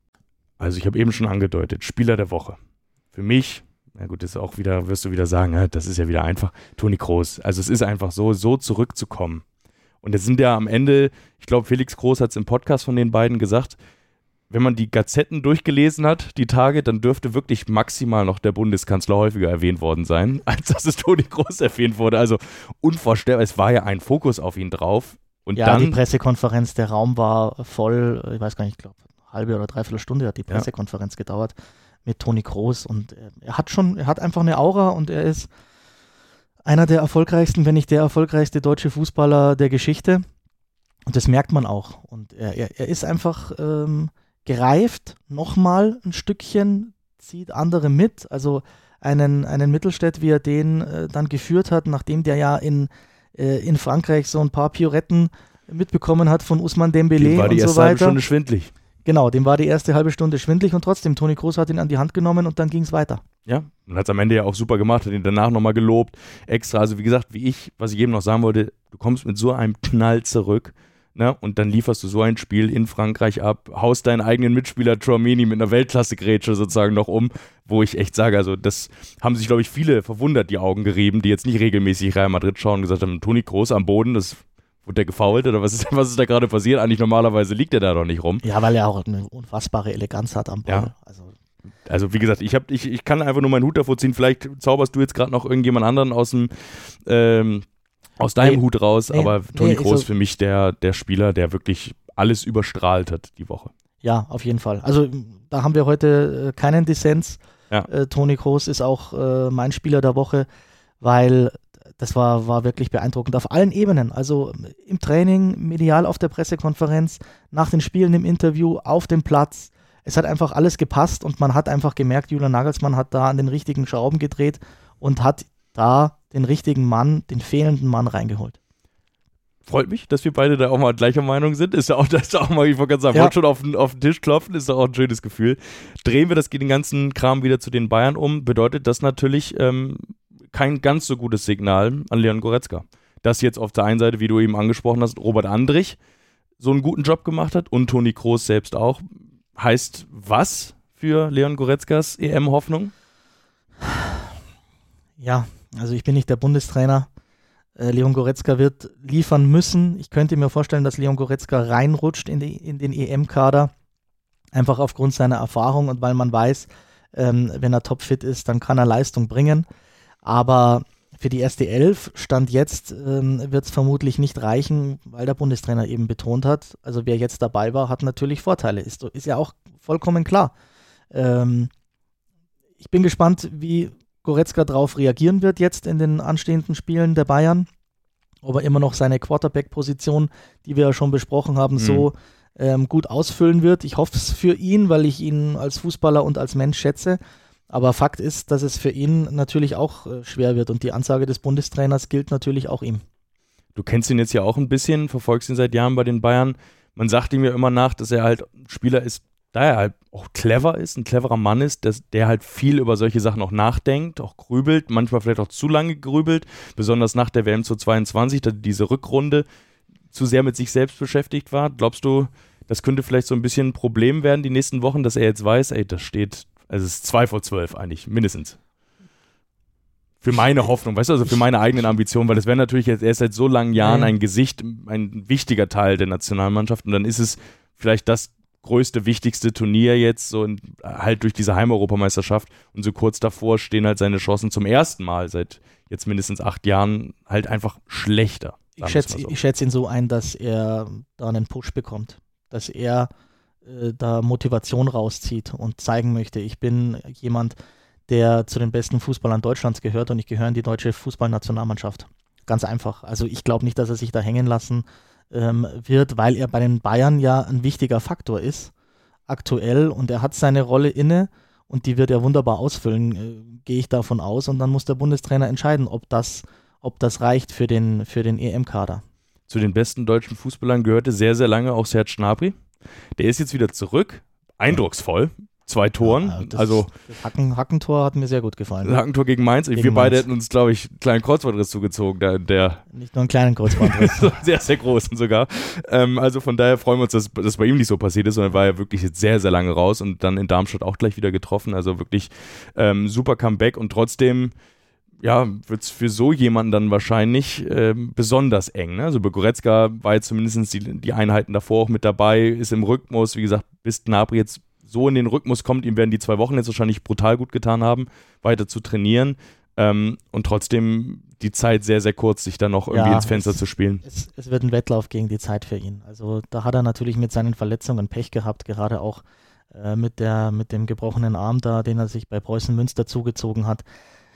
S2: Also ich habe eben schon angedeutet, Spieler der Woche. Für mich, na gut, das ist auch wieder, wirst du wieder sagen, das ist ja wieder einfach, Toni Kroos. Also es ist einfach so, so zurückzukommen. Und es sind ja am Ende, ich glaube, Felix Kroos hat es im Podcast von den beiden gesagt, wenn man die Gazetten durchgelesen hat, die Tage, dann dürfte wirklich maximal noch der Bundeskanzler häufiger erwähnt worden sein, als dass es Toni Kroos erwähnt wurde. Also unvorstellbar, es war ja ein Fokus auf ihn drauf. Und
S3: ja,
S2: dann,
S3: die Pressekonferenz, der Raum war voll, ich weiß gar nicht, ich glaube, halbe oder dreiviertel Stunde hat die Pressekonferenz ja. gedauert mit Toni Kroos und er, er hat schon, er hat einfach eine Aura und er ist einer der erfolgreichsten, wenn nicht der erfolgreichste deutsche Fußballer der Geschichte und das merkt man auch und er, er, er ist einfach ähm, gereift, nochmal ein Stückchen, zieht andere mit, also einen, einen Mittelstädt, wie er den äh, dann geführt hat, nachdem der ja in, äh, in Frankreich so ein paar Pioretten mitbekommen hat von Ousmane Dembélé
S2: war die
S3: und
S2: erste
S3: so weiter.
S2: Halbe Stunde schwindlig.
S3: Genau, dem war die erste halbe Stunde schwindlig und trotzdem, Toni Kroos hat ihn an die Hand genommen und dann ging es weiter.
S2: Ja, und hat es am Ende ja auch super gemacht, hat ihn danach nochmal gelobt, extra, also wie gesagt, wie ich, was ich eben noch sagen wollte, du kommst mit so einem Knall zurück, ne, und dann lieferst du so ein Spiel in Frankreich ab, haust deinen eigenen Mitspieler Tchouaméni mit einer Weltklasse-Grätsche sozusagen noch um, wo ich echt sage, also das haben sich, glaube ich, viele verwundert die Augen gerieben, die jetzt nicht regelmäßig Real Madrid schauen und gesagt haben, Toni Kroos am Boden, das wurde der gefoult oder was ist, was ist da gerade passiert? Eigentlich normalerweise liegt er da doch nicht rum.
S3: Ja, weil er auch eine unfassbare Eleganz hat am Ball.
S2: Ja.
S3: Also,
S2: also wie gesagt, ich, hab, ich, ich kann einfach nur meinen Hut davor ziehen. Vielleicht zauberst du jetzt gerade noch irgendjemand anderen aus dem ähm, aus deinem nee, Hut raus, nee, aber Toni nee, Kroos so für mich der, der Spieler, der wirklich alles überstrahlt hat die Woche.
S3: Ja, auf jeden Fall. Also da haben wir heute äh, keinen Dissens.
S2: Ja.
S3: Äh, Toni Kroos ist auch äh, mein Spieler der Woche, weil das war, war wirklich beeindruckend auf allen Ebenen. Also im Training, medial auf der Pressekonferenz, nach den Spielen im Interview, auf dem Platz. Es hat einfach alles gepasst und man hat einfach gemerkt, Julian Nagelsmann hat da an den richtigen Schrauben gedreht und hat da den richtigen Mann, den fehlenden Mann reingeholt.
S2: Freut mich, dass wir beide da auch mal gleicher Meinung sind. Ist ja auch, das ist auch mal, ich wollte gerade sagen,
S3: Ja.
S2: wollte schon auf den, auf den Tisch klopfen, ist doch auch ein schönes Gefühl. Drehen wir das den ganzen Kram wieder zu den Bayern um, bedeutet das natürlich ähm, kein ganz so gutes Signal an Leon Goretzka. Dass jetzt auf der einen Seite, wie du eben angesprochen hast, Robert Andrich so einen guten Job gemacht hat und Toni Kroos selbst auch. Heißt was für Leon Goretzkas E M-Hoffnung?
S3: Ja, also ich bin nicht der Bundestrainer. Äh, Leon Goretzka wird liefern müssen. Ich könnte mir vorstellen, dass Leon Goretzka reinrutscht in, die, in den E M-Kader, einfach aufgrund seiner Erfahrung und weil man weiß, ähm, wenn er topfit ist, dann kann er Leistung bringen. Aber für die erste Elf, Stand jetzt, ähm, wird es vermutlich nicht reichen, weil der Bundestrainer eben betont hat, also wer jetzt dabei war, hat natürlich Vorteile. Ist, ist ja auch vollkommen klar. Ähm, ich bin gespannt, wie Goretzka darauf reagieren wird jetzt in den anstehenden Spielen der Bayern. Ob er immer noch seine Quarterback-Position, die wir ja schon besprochen haben, mhm. so ähm, gut ausfüllen wird. Ich hoffe es für ihn, weil ich ihn als Fußballer und als Mensch schätze. Aber Fakt ist, dass es für ihn natürlich auch äh, schwer wird und die Ansage des Bundestrainers gilt natürlich auch ihm.
S2: Du kennst ihn jetzt ja auch ein bisschen, verfolgst ihn seit Jahren bei den Bayern. Man sagt ihm ja immer nach, dass er halt Spieler ist, da er halt auch clever ist, ein cleverer Mann ist, dass der halt viel über solche Sachen auch nachdenkt, auch grübelt, manchmal vielleicht auch zu lange grübelt, besonders nach der W M zweitausendzweiundzwanzig, da diese Rückrunde zu sehr mit sich selbst beschäftigt war. Glaubst du, das könnte vielleicht so ein bisschen ein Problem werden die nächsten Wochen, dass er jetzt weiß, ey, das steht, also es ist zwei vor zwölf eigentlich, mindestens. Für meine Hoffnung, weißt du, also für meine eigenen Ambitionen, weil das wäre natürlich jetzt erst seit so langen Jahren ein Gesicht, ein wichtiger Teil der Nationalmannschaft und dann ist es vielleicht das größte, wichtigste Turnier jetzt, so in, halt durch diese Heimeuropameisterschaft und so kurz davor stehen halt seine Chancen zum ersten Mal seit jetzt mindestens acht Jahren halt einfach schlechter.
S3: Ich schätze, so. ich schätze ihn so ein, dass er da einen Push bekommt, dass er äh, da Motivation rauszieht und zeigen möchte, ich bin jemand, der zu den besten Fußballern Deutschlands gehört und ich gehöre in die deutsche Fußballnationalmannschaft. Ganz einfach. Also ich glaube nicht, dass er sich da hängen lassen ähm, wird, weil er bei den Bayern ja ein wichtiger Faktor ist, aktuell, und er hat seine Rolle inne und die wird er wunderbar ausfüllen, äh, gehe ich davon aus, und dann muss der Bundestrainer entscheiden, ob das, ob das reicht für den, für den E M-Kader.
S2: Zu den besten deutschen Fußballern gehörte sehr, sehr lange auch Serge Gnabry. Der ist jetzt wieder zurück, eindrucksvoll. Zwei Toren,
S3: ja, das,
S2: also
S3: das Hacken, Hackentor hat mir sehr gut gefallen.
S2: Das Hackentor gegen Mainz, gegen wir beide Mainz. Hätten uns, glaube ich, einen kleinen Kreuzbandriss zugezogen. Der, der
S3: nicht nur einen kleinen Kreuzbandriss.
S2: sehr, sehr großen sogar. Ähm, also von daher freuen wir uns, dass das bei ihm nicht so passiert ist, sondern war er wirklich jetzt sehr, sehr lange raus und dann in Darmstadt auch gleich wieder getroffen. Also wirklich ähm, super Comeback und trotzdem ja, wird es für so jemanden dann wahrscheinlich ähm, besonders eng. Ne? Also bei Goretzka war jetzt zumindest die, die Einheiten davor auch mit dabei, ist im Rhythmus, wie gesagt, bis Gnabry jetzt so in den Rhythmus kommt, ihm werden die zwei Wochen jetzt wahrscheinlich brutal gut getan haben, weiter zu trainieren ähm, und trotzdem die Zeit sehr, sehr kurz, sich dann noch irgendwie
S3: ja,
S2: ins Fenster
S3: es,
S2: zu spielen.
S3: Es, es wird ein Wettlauf gegen die Zeit für ihn. Also da hat er natürlich mit seinen Verletzungen Pech gehabt, gerade auch äh, mit, der, mit dem gebrochenen Arm da, den er sich bei Preußen Münster zugezogen hat.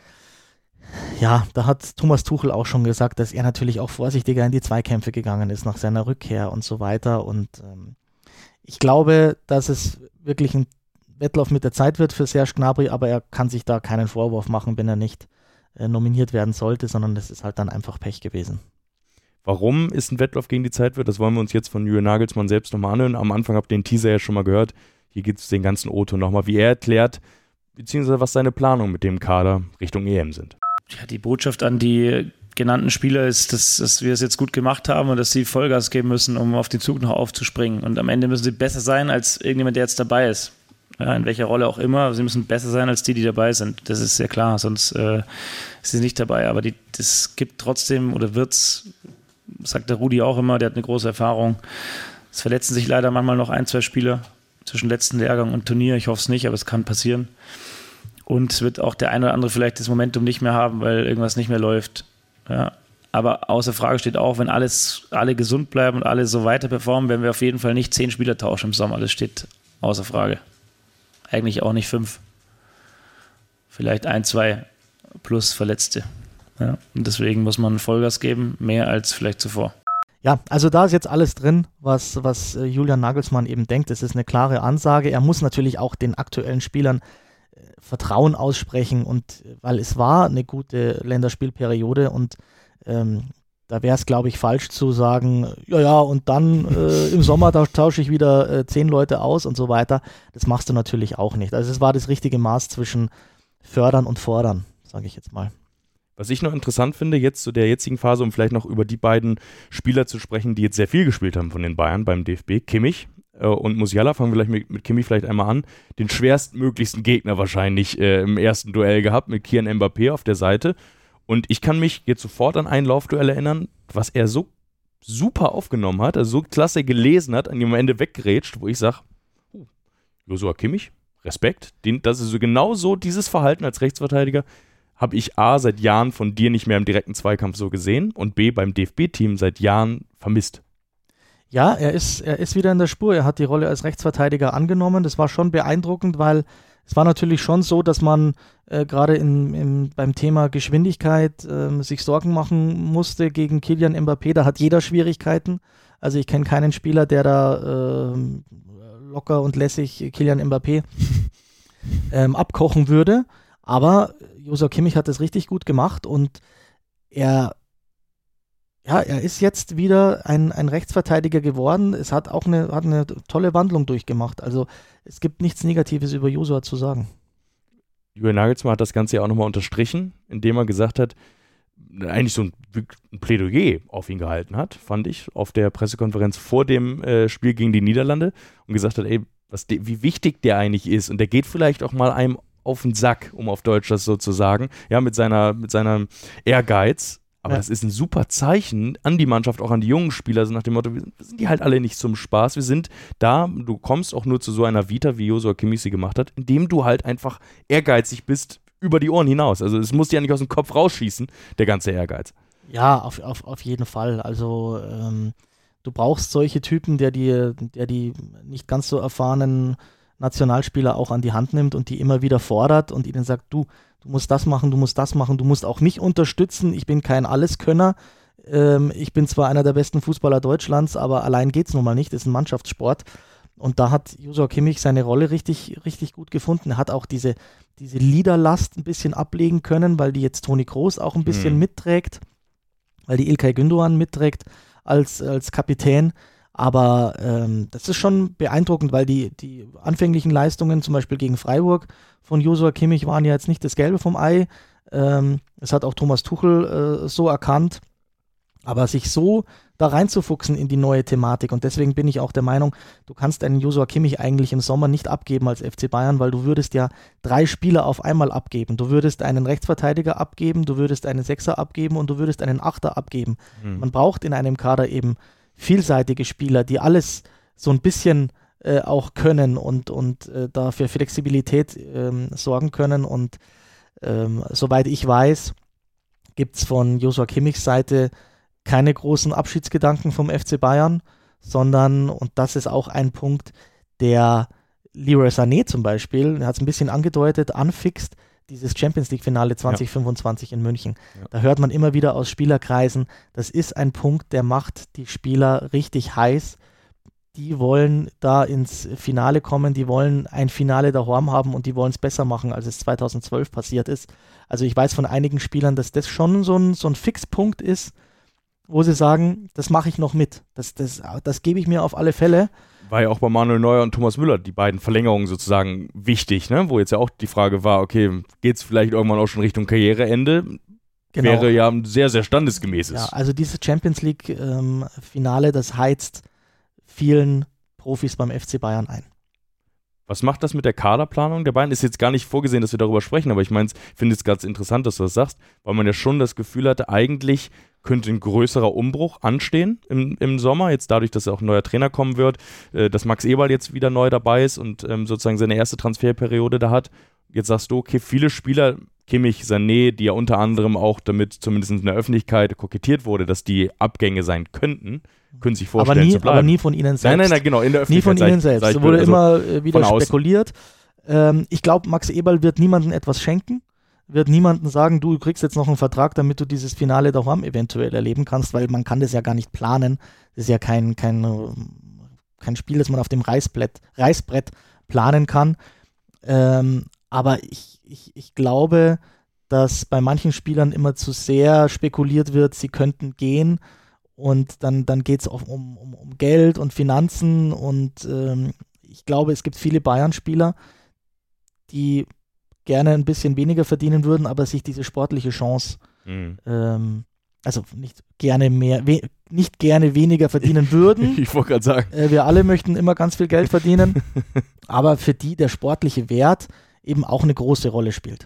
S3: Ja, da hat Thomas Tuchel auch schon gesagt, dass er natürlich auch vorsichtiger in die Zweikämpfe gegangen ist nach seiner Rückkehr und so weiter, und ähm, ich glaube, dass es wirklich ein Wettlauf mit der Zeit wird für Serge Gnabry, aber er kann sich da keinen Vorwurf machen, wenn er nicht äh, nominiert werden sollte, sondern das ist halt dann einfach Pech gewesen.
S2: Warum es ein Wettlauf gegen die Zeit wird, das wollen wir uns jetzt von Julian Nagelsmann selbst nochmal anhören. Am Anfang habt ihr den Teaser ja schon mal gehört. Hier geht es den ganzen O-Ton nochmal, wie er erklärt, beziehungsweise was seine Planungen mit dem Kader Richtung E M sind.
S1: Ja, die Botschaft an die genannten Spieler ist, dass, dass wir es jetzt gut gemacht haben und dass sie Vollgas geben müssen, um auf den Zug noch aufzuspringen. Und am Ende müssen sie besser sein als irgendjemand, der jetzt dabei ist. Ja, in welcher Rolle auch immer. Aber sie müssen besser sein als die, die dabei sind. Das ist sehr klar, sonst äh, ist sie nicht dabei. Aber die, das gibt trotzdem, oder wird's, sagt der Rudi auch immer, der hat eine große Erfahrung. Es verletzen sich leider manchmal noch ein, zwei Spieler zwischen letzten Lehrgang und Turnier. Ich hoffe es nicht, aber es kann passieren. Und es wird auch der eine oder andere vielleicht das Momentum nicht mehr haben, weil irgendwas nicht mehr läuft. Ja, Aber außer Frage steht auch, wenn alles, alle gesund bleiben und alle so weiter performen, werden wir auf jeden Fall nicht zehn Spieler tauschen im Sommer. Das steht außer Frage. Eigentlich auch nicht fünf. Vielleicht ein, zwei plus Verletzte. Ja, und deswegen muss man Vollgas geben, mehr als vielleicht zuvor.
S3: Ja, also da ist jetzt alles drin, was, was Julian Nagelsmann eben denkt. Es ist eine klare Ansage. Er muss natürlich auch den aktuellen Spielern Vertrauen aussprechen, und weil es war eine gute Länderspielperiode, und ähm, da wäre es, glaube ich, falsch zu sagen, ja, ja, und dann äh, im Sommer da tausche ich wieder äh, zehn Leute aus und so weiter. Das machst du natürlich auch nicht. Also es war das richtige Maß zwischen Fördern und Fordern, sage ich jetzt mal.
S2: Was ich noch interessant finde, jetzt zu der jetzigen Phase, um vielleicht noch über die beiden Spieler zu sprechen, die jetzt sehr viel gespielt haben von den Bayern beim D F B, Kimmich äh, und Musiala, fangen wir vielleicht mit, mit Kimmich vielleicht einmal an, den schwerstmöglichsten Gegner wahrscheinlich äh, im ersten Duell gehabt, mit Kylian Mbappé auf der Seite. Und ich kann mich jetzt sofort an ein Laufduell erinnern, was er so super aufgenommen hat, also so klasse gelesen hat, an dem am Ende weggerätscht, wo ich sage, uh, Joshua Kimmich, Respekt, den, das ist so genau so, dieses Verhalten als Rechtsverteidiger habe ich A, seit Jahren von dir nicht mehr im direkten Zweikampf so gesehen, und B, beim D F B-Team seit Jahren vermisst.
S3: Ja, er ist, er ist wieder in der Spur. Er hat die Rolle als Rechtsverteidiger angenommen. Das war schon beeindruckend, weil es war natürlich schon so, dass man äh, gerade in, in, beim Thema Geschwindigkeit äh, sich Sorgen machen musste gegen Kylian Mbappé. Da hat jeder Schwierigkeiten. Also ich kenne keinen Spieler, der da äh, locker und lässig Kylian Mbappé ähm, abkochen würde. Aber Joshua Kimmich hat das richtig gut gemacht, und er, ja, er ist jetzt wieder ein, ein Rechtsverteidiger geworden. Es hat auch eine, hat eine tolle Wandlung durchgemacht. Also es gibt nichts Negatives über Joshua zu sagen.
S2: Julian Nagelsmann hat das Ganze ja auch nochmal unterstrichen, indem er gesagt hat, eigentlich so ein, ein Plädoyer auf ihn gehalten hat, fand ich, auf der Pressekonferenz vor dem äh, Spiel gegen die Niederlande, und gesagt hat, ey, was de, wie wichtig der eigentlich ist, und der geht vielleicht auch mal einem auf den Sack, um auf Deutsch das so zu sagen, ja, mit seiner, mit seinem Ehrgeiz, aber ja. Das ist ein super Zeichen an die Mannschaft, auch an die jungen Spieler, so nach dem Motto, wir sind die halt alle nicht zum Spaß, wir sind da, du kommst auch nur zu so einer Vita, wie Joshua Kimmich sie gemacht hat, indem du halt einfach ehrgeizig bist, über die Ohren hinaus, also es muss dir ja nicht aus dem Kopf rausschießen, der ganze Ehrgeiz.
S3: Ja, auf, auf, auf jeden Fall, also ähm, du brauchst solche Typen, der die, der die nicht ganz so erfahrenen Nationalspieler auch an die Hand nimmt und die immer wieder fordert und ihnen sagt, du, du musst das machen, du musst das machen, du musst auch mich unterstützen, ich bin kein Alleskönner, ähm, ich bin zwar einer der besten Fußballer Deutschlands, aber allein geht's nun mal nicht, das ist ein Mannschaftssport, und da hat Joshua Kimmich seine Rolle richtig, richtig gut gefunden. Er hat auch diese, diese Leaderlast ein bisschen ablegen können, weil die jetzt Toni Kroos auch ein bisschen mhm. mitträgt, weil die İlkay Gündoğan mitträgt als, als Kapitän. Aber ähm, das ist schon beeindruckend, weil die, die anfänglichen Leistungen, zum Beispiel gegen Freiburg von Joshua Kimmich, waren ja jetzt nicht das Gelbe vom Ei. Ähm, das hat auch Thomas Tuchel äh, so erkannt. Aber sich so da reinzufuchsen in die neue Thematik, und deswegen bin ich auch der Meinung, du kannst einen Joshua Kimmich eigentlich im Sommer nicht abgeben als F C Bayern, weil du würdest ja drei Spieler auf einmal abgeben. Du würdest einen Rechtsverteidiger abgeben, du würdest einen Sechser abgeben und du würdest einen Achter abgeben. Mhm. Man braucht in einem Kader eben vielseitige Spieler, die alles so ein bisschen äh, auch können und, und äh, da für Flexibilität ähm, sorgen können. Und ähm, soweit ich weiß, gibt es von Joshua Kimmichs Seite keine großen Abschiedsgedanken vom F C Bayern, sondern, und das ist auch ein Punkt, der Leroy Sané zum Beispiel, er hat es ein bisschen angedeutet, anfixt, dieses Champions-League-Finale zwanzig fünfundzwanzig ja. in München. Ja. Da hört man immer wieder aus Spielerkreisen, das ist ein Punkt, der macht die Spieler richtig heiß. Die wollen da ins Finale kommen, die wollen ein Finale daheim haben und die wollen es besser machen, als es zweitausendzwölf passiert ist. Also ich weiß von einigen Spielern, dass das schon so ein, so ein Fixpunkt ist, wo sie sagen, das mache ich noch mit. Das, das, das gebe ich mir auf alle Fälle.
S2: War ja auch bei Manuel Neuer und Thomas Müller die beiden Verlängerungen sozusagen wichtig, ne? Wo jetzt ja auch die Frage war, okay, geht es vielleicht irgendwann auch schon Richtung Karriereende? Genau. Wäre ja ein sehr, sehr standesgemäßes.
S3: Ja, also dieses Champions League-Finale, ähm, das heizt vielen Profis beim F C Bayern ein.
S2: Was macht das mit der Kaderplanung der Bayern? Ist jetzt gar nicht vorgesehen, dass wir darüber sprechen, aber ich meine, finde es ganz interessant, dass du das sagst, weil man ja schon das Gefühl hatte, eigentlich könnte ein größerer Umbruch anstehen im, im Sommer, jetzt dadurch, dass auch ein neuer Trainer kommen wird, äh, dass Max Eberl jetzt wieder neu dabei ist und ähm, sozusagen seine erste Transferperiode da hat. Jetzt sagst du, okay, viele Spieler Kimmich, Sané, die ja unter anderem auch damit zumindest in der Öffentlichkeit kokettiert wurde, dass die Abgänge sein könnten, können sich vorstellen
S3: aber nie,
S2: zu bleiben.
S3: Aber nie von ihnen selbst.
S2: Nein, nein, nein, genau, in der Öffentlichkeit.
S3: Nie von ihnen selbst. Es wurde
S2: also
S3: immer äh, wieder spekuliert. Ähm, ich glaube, Max Eberl wird niemandem etwas schenken, wird niemandem sagen, du kriegst jetzt noch einen Vertrag, damit du dieses Finale daheim eventuell erleben kannst, weil man kann das ja gar nicht planen. Das ist ja kein, kein, kein Spiel, das man auf dem Reißbrett, Reißbrett planen kann. Ähm, aber ich, ich, ich glaube, dass bei manchen Spielern immer zu sehr spekuliert wird, sie könnten gehen und dann, dann geht es auch um, um, um Geld und Finanzen und ähm, ich glaube, es gibt viele Bayern-Spieler, die gerne ein bisschen weniger verdienen würden, aber sich diese sportliche Chance, mhm. ähm, also nicht gerne mehr, we- nicht gerne weniger verdienen würden.
S2: Ich wollte gerade sagen.
S3: Äh, wir alle möchten immer ganz viel Geld verdienen, aber für die der sportliche Wert eben auch eine große Rolle spielt.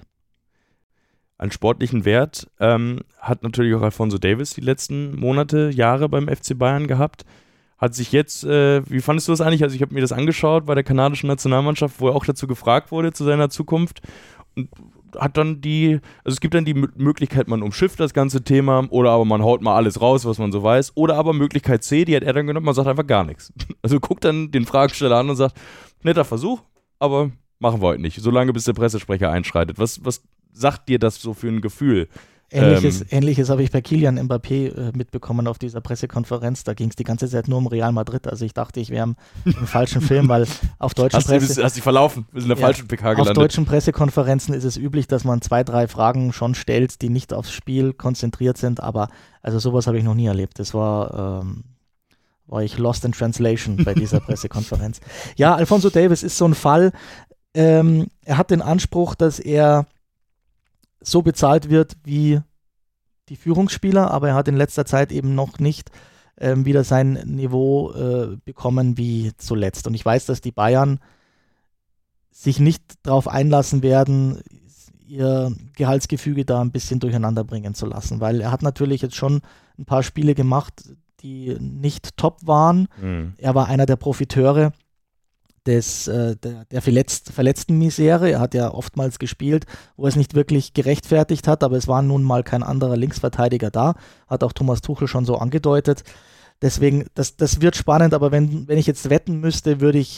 S2: An sportlichen Wert ähm, hat natürlich auch Alphonso Davies die letzten Monate, Jahre beim F C Bayern gehabt. Hat sich jetzt, äh, wie fandest du das eigentlich? Also ich habe mir das angeschaut bei der kanadischen Nationalmannschaft, wo er auch dazu gefragt wurde, zu seiner Zukunft. Und hat dann die, also es gibt dann die M- Möglichkeit, man umschifft das ganze Thema oder aber man haut mal alles raus, was man so weiß. Oder aber Möglichkeit C, die hat er dann genommen, man sagt einfach gar nichts. Also guckt dann den Fragesteller an und sagt, netter Versuch, aber machen wir heute nicht. Solange bis der Pressesprecher einschreitet. Was, was sagt dir das so für ein Gefühl?
S3: Ähnliches,
S2: ähm,
S3: Ähnliches habe ich bei Kylian Mbappé äh, mitbekommen auf dieser Pressekonferenz. Da ging es die ganze Zeit nur um Real Madrid. Also ich dachte, ich wäre im, im falschen Film, weil auf deutschen
S2: hast
S3: Presse...
S2: du hast dich verlaufen, wir sind in der
S3: ja,
S2: falschen P K gelandet.
S3: Auf deutschen Pressekonferenzen ist es üblich, dass man zwei, drei Fragen schon stellt, die nicht aufs Spiel konzentriert sind. Aber also sowas habe ich noch nie erlebt. Das war... Ähm, war ich lost in translation bei dieser Pressekonferenz. Ja, Alphonso Davies ist so ein Fall. Ähm, er hat den Anspruch, dass er so bezahlt wird wie die Führungsspieler, aber er hat in letzter Zeit eben noch nicht ähm, wieder sein Niveau äh, bekommen wie zuletzt. Und ich weiß, dass die Bayern sich nicht darauf einlassen werden, ihr Gehaltsgefüge da ein bisschen durcheinander bringen zu lassen, weil er hat natürlich jetzt schon ein paar Spiele gemacht, die nicht top waren. Mhm. Er war einer der Profiteure des, äh, der, der verletzt, verletzten Misere. Er hat ja oftmals gespielt, wo er es nicht wirklich gerechtfertigt hat, aber es war nun mal kein anderer Linksverteidiger da, hat auch Thomas Tuchel schon so angedeutet. Deswegen, das, das wird spannend, aber wenn, wenn ich jetzt wetten müsste, würde ich,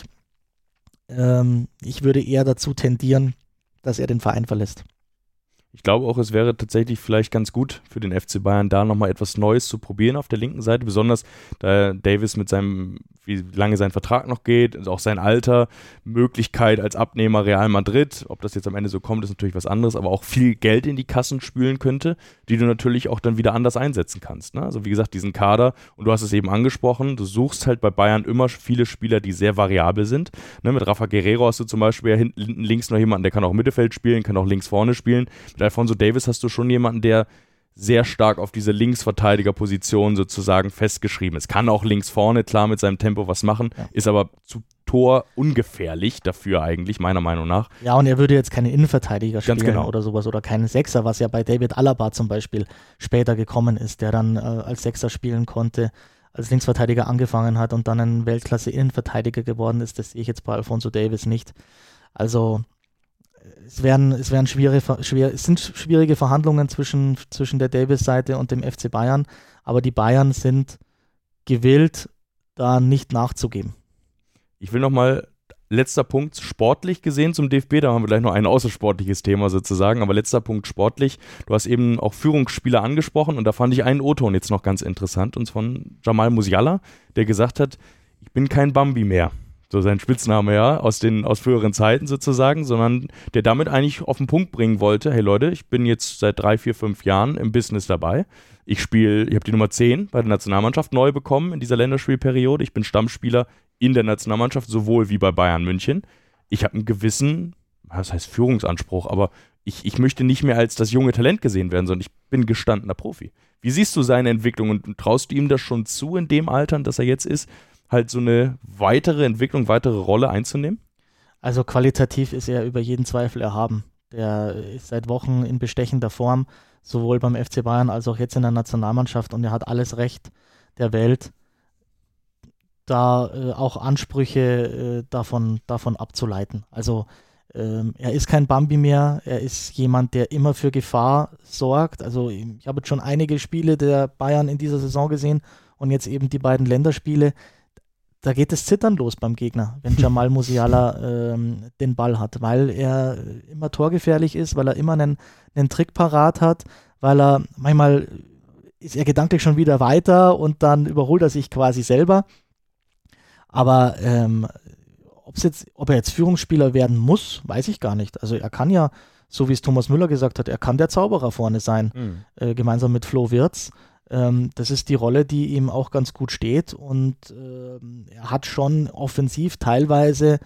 S3: ähm, ich würde eher dazu tendieren, dass er den Verein verlässt.
S2: Ich glaube auch, es wäre tatsächlich vielleicht ganz gut für den F C Bayern, da nochmal etwas Neues zu probieren auf der linken Seite, besonders da Davies mit seinem, wie lange sein Vertrag noch geht, also auch sein Alter, Möglichkeit als Abnehmer Real Madrid, ob das jetzt am Ende so kommt, ist natürlich was anderes, aber auch viel Geld in die Kassen spülen könnte, die du natürlich auch dann wieder anders einsetzen kannst. Ne? Also wie gesagt, diesen Kader, und du hast es eben angesprochen, du suchst halt bei Bayern immer viele Spieler, die sehr variabel sind. Ne? Mit Rafa Guerreiro hast du zum Beispiel ja hinten links noch jemanden, der kann auch Mittelfeld spielen, kann auch links vorne spielen. Mit Alphonso Davies hast du schon jemanden, der sehr stark auf diese Linksverteidigerposition sozusagen festgeschrieben ist. Kann auch links vorne, klar, mit seinem Tempo was machen, ja. Ist aber zu Tor ungefährlich dafür eigentlich, meiner Meinung nach.
S3: Ja, und er würde jetzt keine Innenverteidiger spielen
S2: genau.
S3: oder sowas oder keinen Sechser, was ja bei David Alaba zum Beispiel später gekommen ist, der dann äh, als Sechser spielen konnte, als Linksverteidiger angefangen hat und dann ein Weltklasse-Innenverteidiger geworden ist. Das sehe ich jetzt bei Alphonso Davies nicht. Also es werden, es werden schwierige, schwer, es sind schwierige Verhandlungen zwischen, zwischen der Davies-Seite und dem F C Bayern, aber die Bayern sind gewillt, da nicht nachzugeben.
S2: Ich will nochmal, letzter Punkt, sportlich gesehen zum D F B, da haben wir gleich noch ein außersportliches Thema sozusagen, aber letzter Punkt sportlich, du hast eben auch Führungsspieler angesprochen und da fand ich einen O-Ton jetzt noch ganz interessant, und zwar von Jamal Musiala, der gesagt hat, ich bin kein Bambi mehr. So sein Spitzname, ja, aus den aus früheren Zeiten sozusagen, sondern der damit eigentlich auf den Punkt bringen wollte, hey Leute, ich bin jetzt seit drei, vier, fünf Jahren im Business dabei. Ich spiele, ich habe die Nummer zehn bei der Nationalmannschaft neu bekommen in dieser Länderspielperiode. Ich bin Stammspieler in der Nationalmannschaft, sowohl wie bei Bayern München. Ich habe einen gewissen, was heißt Führungsanspruch, aber ich, ich möchte nicht mehr als das junge Talent gesehen werden, sondern ich bin gestandener Profi. Wie siehst du seine Entwicklung und traust du ihm das schon zu in dem Alter, das er jetzt ist, halt so eine weitere Entwicklung, weitere Rolle einzunehmen?
S3: Also qualitativ ist er über jeden Zweifel erhaben. Der ist seit Wochen in bestechender Form, sowohl beim F C Bayern als auch jetzt in der Nationalmannschaft, und er hat alles Recht der Welt, da äh, auch Ansprüche äh, davon, davon abzuleiten. Also Ähm, er ist kein Bambi mehr, er ist jemand, der immer für Gefahr sorgt. Also ich habe jetzt schon einige Spiele der Bayern in dieser Saison gesehen und jetzt eben die beiden Länderspiele. Da geht das Zittern los beim Gegner, wenn Jamal Musiala ähm, den Ball hat, weil er immer torgefährlich ist, weil er immer einen, einen Trick parat hat, weil er manchmal ist er gedanklich schon wieder weiter und dann überholt er sich quasi selber. Aber ähm, ob's jetzt, ob er jetzt Führungsspieler werden muss, weiß ich gar nicht. Also er kann ja, so wie es Thomas Müller gesagt hat, er kann der Zauberer vorne sein, mhm. äh, gemeinsam mit Flo Wirtz. Ähm, das ist die Rolle, die ihm auch ganz gut steht und ähm, er hat schon offensiv teilweise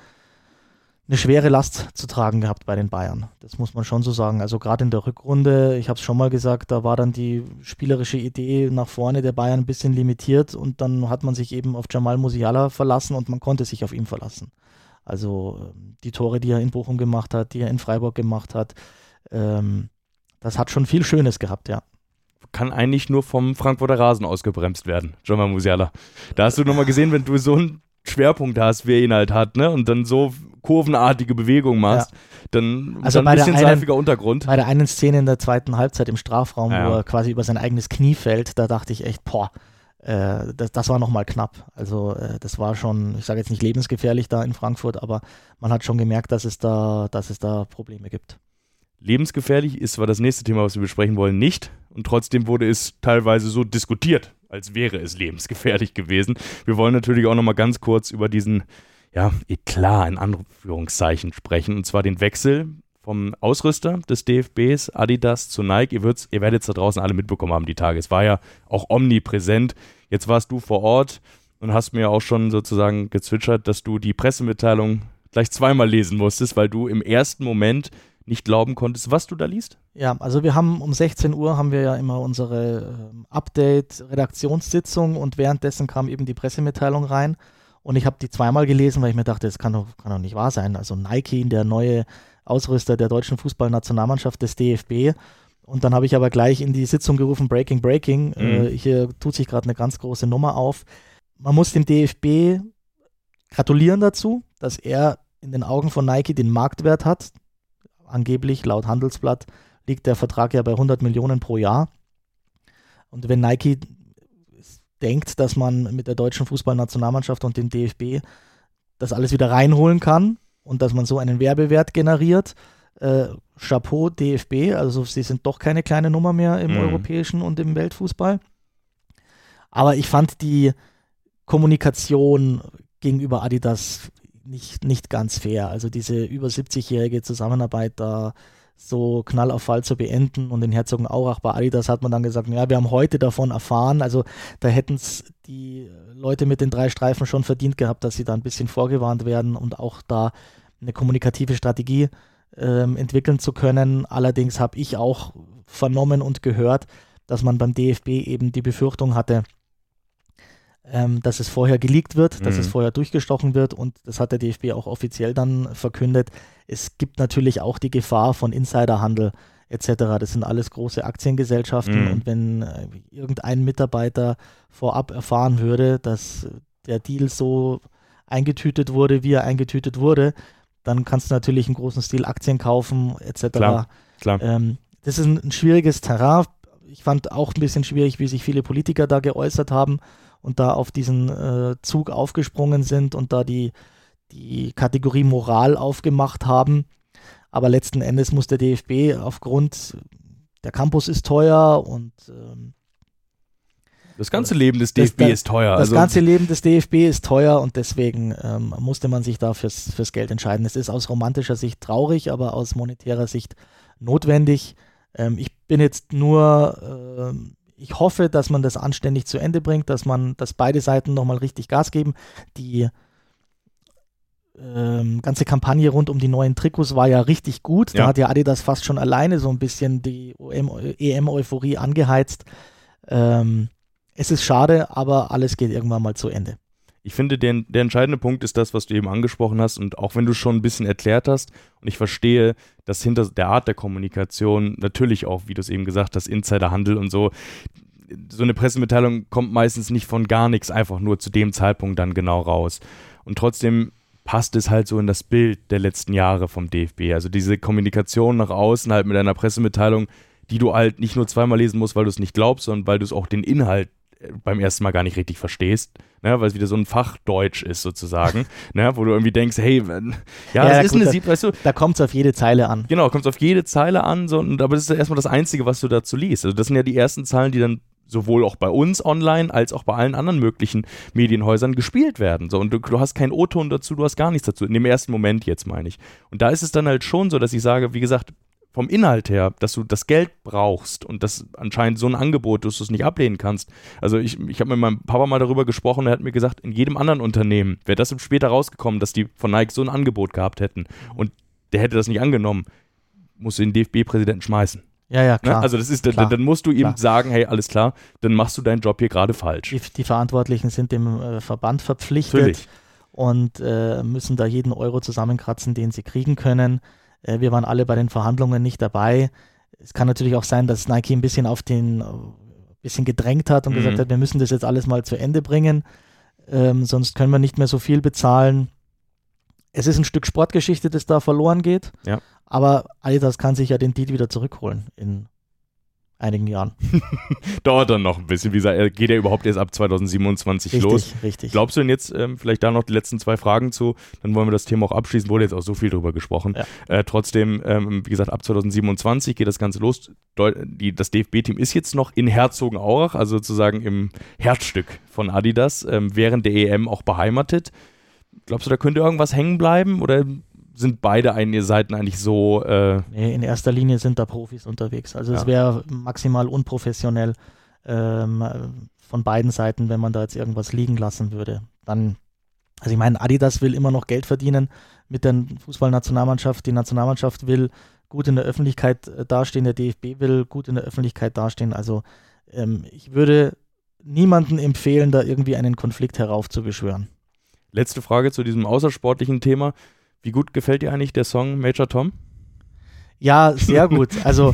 S3: eine schwere Last zu tragen gehabt bei den Bayern. Das muss man schon so sagen. Also gerade in der Rückrunde, ich habe es schon mal gesagt, da war dann die spielerische Idee nach vorne der Bayern ein bisschen limitiert und dann hat man sich eben auf Jamal Musiala verlassen und man konnte sich auf ihn verlassen. Also die Tore, die er in Bochum gemacht hat, die er in Freiburg gemacht hat, ähm, das hat schon viel Schönes gehabt, ja.
S2: Kann eigentlich nur vom Frankfurter Rasen ausgebremst werden, Jamal Musiala. Da hast du nochmal gesehen, wenn du so einen Schwerpunkt hast, wie er ihn halt hat, ne? Und dann so kurvenartige Bewegungen machst, ja. dann,
S3: also
S2: dann ein bisschen
S3: einen,
S2: seifiger Untergrund.
S3: Bei der einen Szene in der zweiten Halbzeit im Strafraum,
S2: ja.
S3: wo er quasi über sein eigenes Knie fällt, da dachte ich echt, boah, äh, das, das war nochmal knapp. Also äh, das war schon, ich sage jetzt nicht lebensgefährlich da in Frankfurt, aber man hat schon gemerkt, dass es da, dass es da Probleme gibt.
S2: Lebensgefährlich ist zwar das nächste Thema, was wir besprechen wollen, nicht. Und trotzdem wurde es teilweise so diskutiert, als wäre es lebensgefährlich gewesen. Wir wollen natürlich auch nochmal ganz kurz über diesen ja, Eklat in Anführungszeichen sprechen. Und zwar den Wechsel vom Ausrüster des D F Bs, Adidas, zu Nike. Ihr, ihr werdet es da draußen alle mitbekommen haben, die Tage. Es war ja auch omnipräsent. Jetzt warst du vor Ort und hast mir auch schon sozusagen gezwitschert, dass du die Pressemitteilung gleich zweimal lesen musstest, weil du im ersten Moment nicht glauben konntest, was du da liest?
S3: Ja, also wir haben um sechzehn Uhr haben wir ja immer unsere ähm, Update-Redaktionssitzung und währenddessen kam eben die Pressemitteilung rein und ich habe die zweimal gelesen, weil ich mir dachte, das kann doch, kann doch nicht wahr sein. Also Nike, der neue Ausrüster der deutschen Fußballnationalmannschaft des D F B, und dann habe ich aber gleich in die Sitzung gerufen, Breaking, Breaking, mhm. äh, hier tut sich gerade eine ganz große Nummer auf. Man muss dem D F B gratulieren dazu, dass er in den Augen von Nike den Marktwert hat. Angeblich, laut Handelsblatt, liegt der Vertrag ja bei hundert Millionen pro Jahr. Und wenn Nike denkt, dass man mit der deutschen Fußballnationalmannschaft und dem D F B das alles wieder reinholen kann und dass man so einen Werbewert generiert, äh, Chapeau D F B, also sie sind doch keine kleine Nummer mehr im mhm. europäischen und im Weltfußball. Aber ich fand die Kommunikation gegenüber Adidas Nicht, nicht ganz fair. Also diese über siebzigjährige Zusammenarbeit da so Knall auf Fall zu beenden und in Herzogenaurach bei Adidas hat man dann gesagt, ja, wir haben heute davon erfahren, also da hätten es die Leute mit den drei Streifen schon verdient gehabt, dass sie da ein bisschen vorgewarnt werden und auch da eine kommunikative Strategie ähm, entwickeln zu können. Allerdings habe ich auch vernommen und gehört, dass man beim D F B eben die Befürchtung hatte, Ähm, dass es vorher geleakt wird, dass mhm. es vorher durchgestochen wird und das hat der D F B auch offiziell dann verkündet. Es gibt natürlich auch die Gefahr von Insiderhandel et cetera. Das sind alles große Aktiengesellschaften mhm. und wenn äh, irgendein Mitarbeiter vorab erfahren würde, dass der Deal so eingetütet wurde, wie er eingetütet wurde, dann kannst du natürlich im großen Stil Aktien kaufen et cetera.
S2: Klar, klar.
S3: Ähm, das ist ein, ein schwieriges Terrain. Ich fand auch ein bisschen schwierig, wie sich viele Politiker da geäußert haben und da auf diesen äh, Zug aufgesprungen sind und da die, die Kategorie Moral aufgemacht haben. Aber letzten Endes muss der D F B aufgrund, der Campus ist teuer und ähm,
S2: das ganze Leben des D F B
S3: das,
S2: ist teuer.
S3: Das
S2: also
S3: ganze Leben des D F B ist teuer und deswegen ähm, musste man sich da fürs, fürs Geld entscheiden. Es ist aus romantischer Sicht traurig, aber aus monetärer Sicht notwendig. Ähm, ich bin jetzt nur... Ähm, Ich hoffe, dass man das anständig zu Ende bringt, dass man, dass beide Seiten nochmal richtig Gas geben. Die ähm, ganze Kampagne rund um die neuen Trikots war ja richtig gut. Da
S2: ja.
S3: hat ja Adidas fast schon alleine so ein bisschen die E M-Euphorie angeheizt. Ähm, es ist schade, aber alles geht irgendwann mal zu Ende.
S2: Ich finde, der, der entscheidende Punkt ist das, was du eben angesprochen hast und auch wenn du schon ein bisschen erklärt hast und ich verstehe, dass hinter der Art der Kommunikation natürlich auch, wie du es eben gesagt hast, Insiderhandel und so, so eine Pressemitteilung kommt meistens nicht von gar nichts einfach nur zu dem Zeitpunkt dann genau raus. Und trotzdem passt es halt so in das Bild der letzten Jahre vom D F B. Also diese Kommunikation nach außen halt mit einer Pressemitteilung, die du halt nicht nur zweimal lesen musst, weil du es nicht glaubst, sondern weil du es auch den Inhalt beim ersten Mal gar nicht richtig verstehst, ne, weil es wieder so ein Fachdeutsch ist sozusagen, ne, wo du irgendwie denkst, hey, ja,
S3: ja
S2: das ist
S3: gut,
S2: eine
S3: da,
S2: Sieb, weißt du.
S3: Da kommt es auf jede Zeile an.
S2: Genau, kommt es auf jede Zeile an, so, und, aber das ist erstmal das Einzige, was du dazu liest. Also das sind ja die ersten Zahlen, die dann sowohl auch bei uns online als auch bei allen anderen möglichen Medienhäusern gespielt werden. So, und du, du hast keinen O-Ton dazu, du hast gar nichts dazu. In dem ersten Moment jetzt, meine ich. Und da ist es dann halt schon so, dass ich sage, wie gesagt, vom Inhalt her, dass du das Geld brauchst und das anscheinend so ein Angebot, dass du es nicht ablehnen kannst. Also ich, ich habe mit meinem Papa mal darüber gesprochen, er hat mir gesagt, in jedem anderen Unternehmen wäre das später rausgekommen, dass die von Nike so ein Angebot gehabt hätten und der hätte das nicht angenommen, musst du den D F B-Präsidenten schmeißen.
S3: Ja, ja, klar.
S2: Ne? Also das ist,
S3: klar.
S2: dann, dann musst du ihm
S3: Klar.
S2: sagen, hey, alles klar, dann machst du deinen Job hier gerade falsch.
S3: Die, die Verantwortlichen sind dem äh, Verband verpflichtet
S2: Natürlich.
S3: und äh, müssen da jeden Euro zusammenkratzen, den sie kriegen können. Äh, wir waren alle bei den Verhandlungen nicht dabei. Es kann natürlich auch sein, dass Nike ein bisschen auf den, ein bisschen gedrängt hat und
S2: Mhm.
S3: gesagt hat, wir müssen das jetzt alles mal zu Ende bringen, ähm, sonst können wir nicht mehr so viel bezahlen. Es ist ein Stück Sportgeschichte, das da verloren geht,
S2: Ja.
S3: aber Adidas kann sich ja den Deal wieder zurückholen in einigen Jahren.
S2: Dauert dann noch ein bisschen. Wie gesagt, geht er überhaupt erst ab zwanzig siebenundzwanzig
S3: Richtig,
S2: los?
S3: richtig.
S2: Glaubst du denn jetzt, ähm, vielleicht da noch die letzten zwei Fragen zu, dann wollen wir das Thema auch abschließen, wurde jetzt auch so viel drüber gesprochen.
S3: Ja.
S2: Äh, trotzdem, ähm, wie gesagt, ab zwanzig siebenundzwanzig geht das Ganze los. Deu- die, das D F B-Team ist jetzt noch in Herzogenaurach, also sozusagen im Herzstück von Adidas, ähm, während der E M auch beheimatet. Glaubst du, da könnte irgendwas hängen bleiben oder sind beide eine Seiten eigentlich so? Äh
S3: Nee, in erster Linie sind da Profis unterwegs. Also
S2: Ja.
S3: es wäre maximal unprofessionell ähm, von beiden Seiten, wenn man da jetzt irgendwas liegen lassen würde. Dann, also ich meine, Adidas will immer noch Geld verdienen mit der Fußballnationalmannschaft. Die Nationalmannschaft will gut in der Öffentlichkeit äh, dastehen, der D F B will gut in der Öffentlichkeit dastehen. Also ähm, ich würde niemandem empfehlen, da irgendwie einen Konflikt heraufzubeschwören.
S2: Letzte Frage zu diesem außersportlichen Thema. Wie gut gefällt dir eigentlich der Song Major Tom?
S3: Ja, sehr gut. Also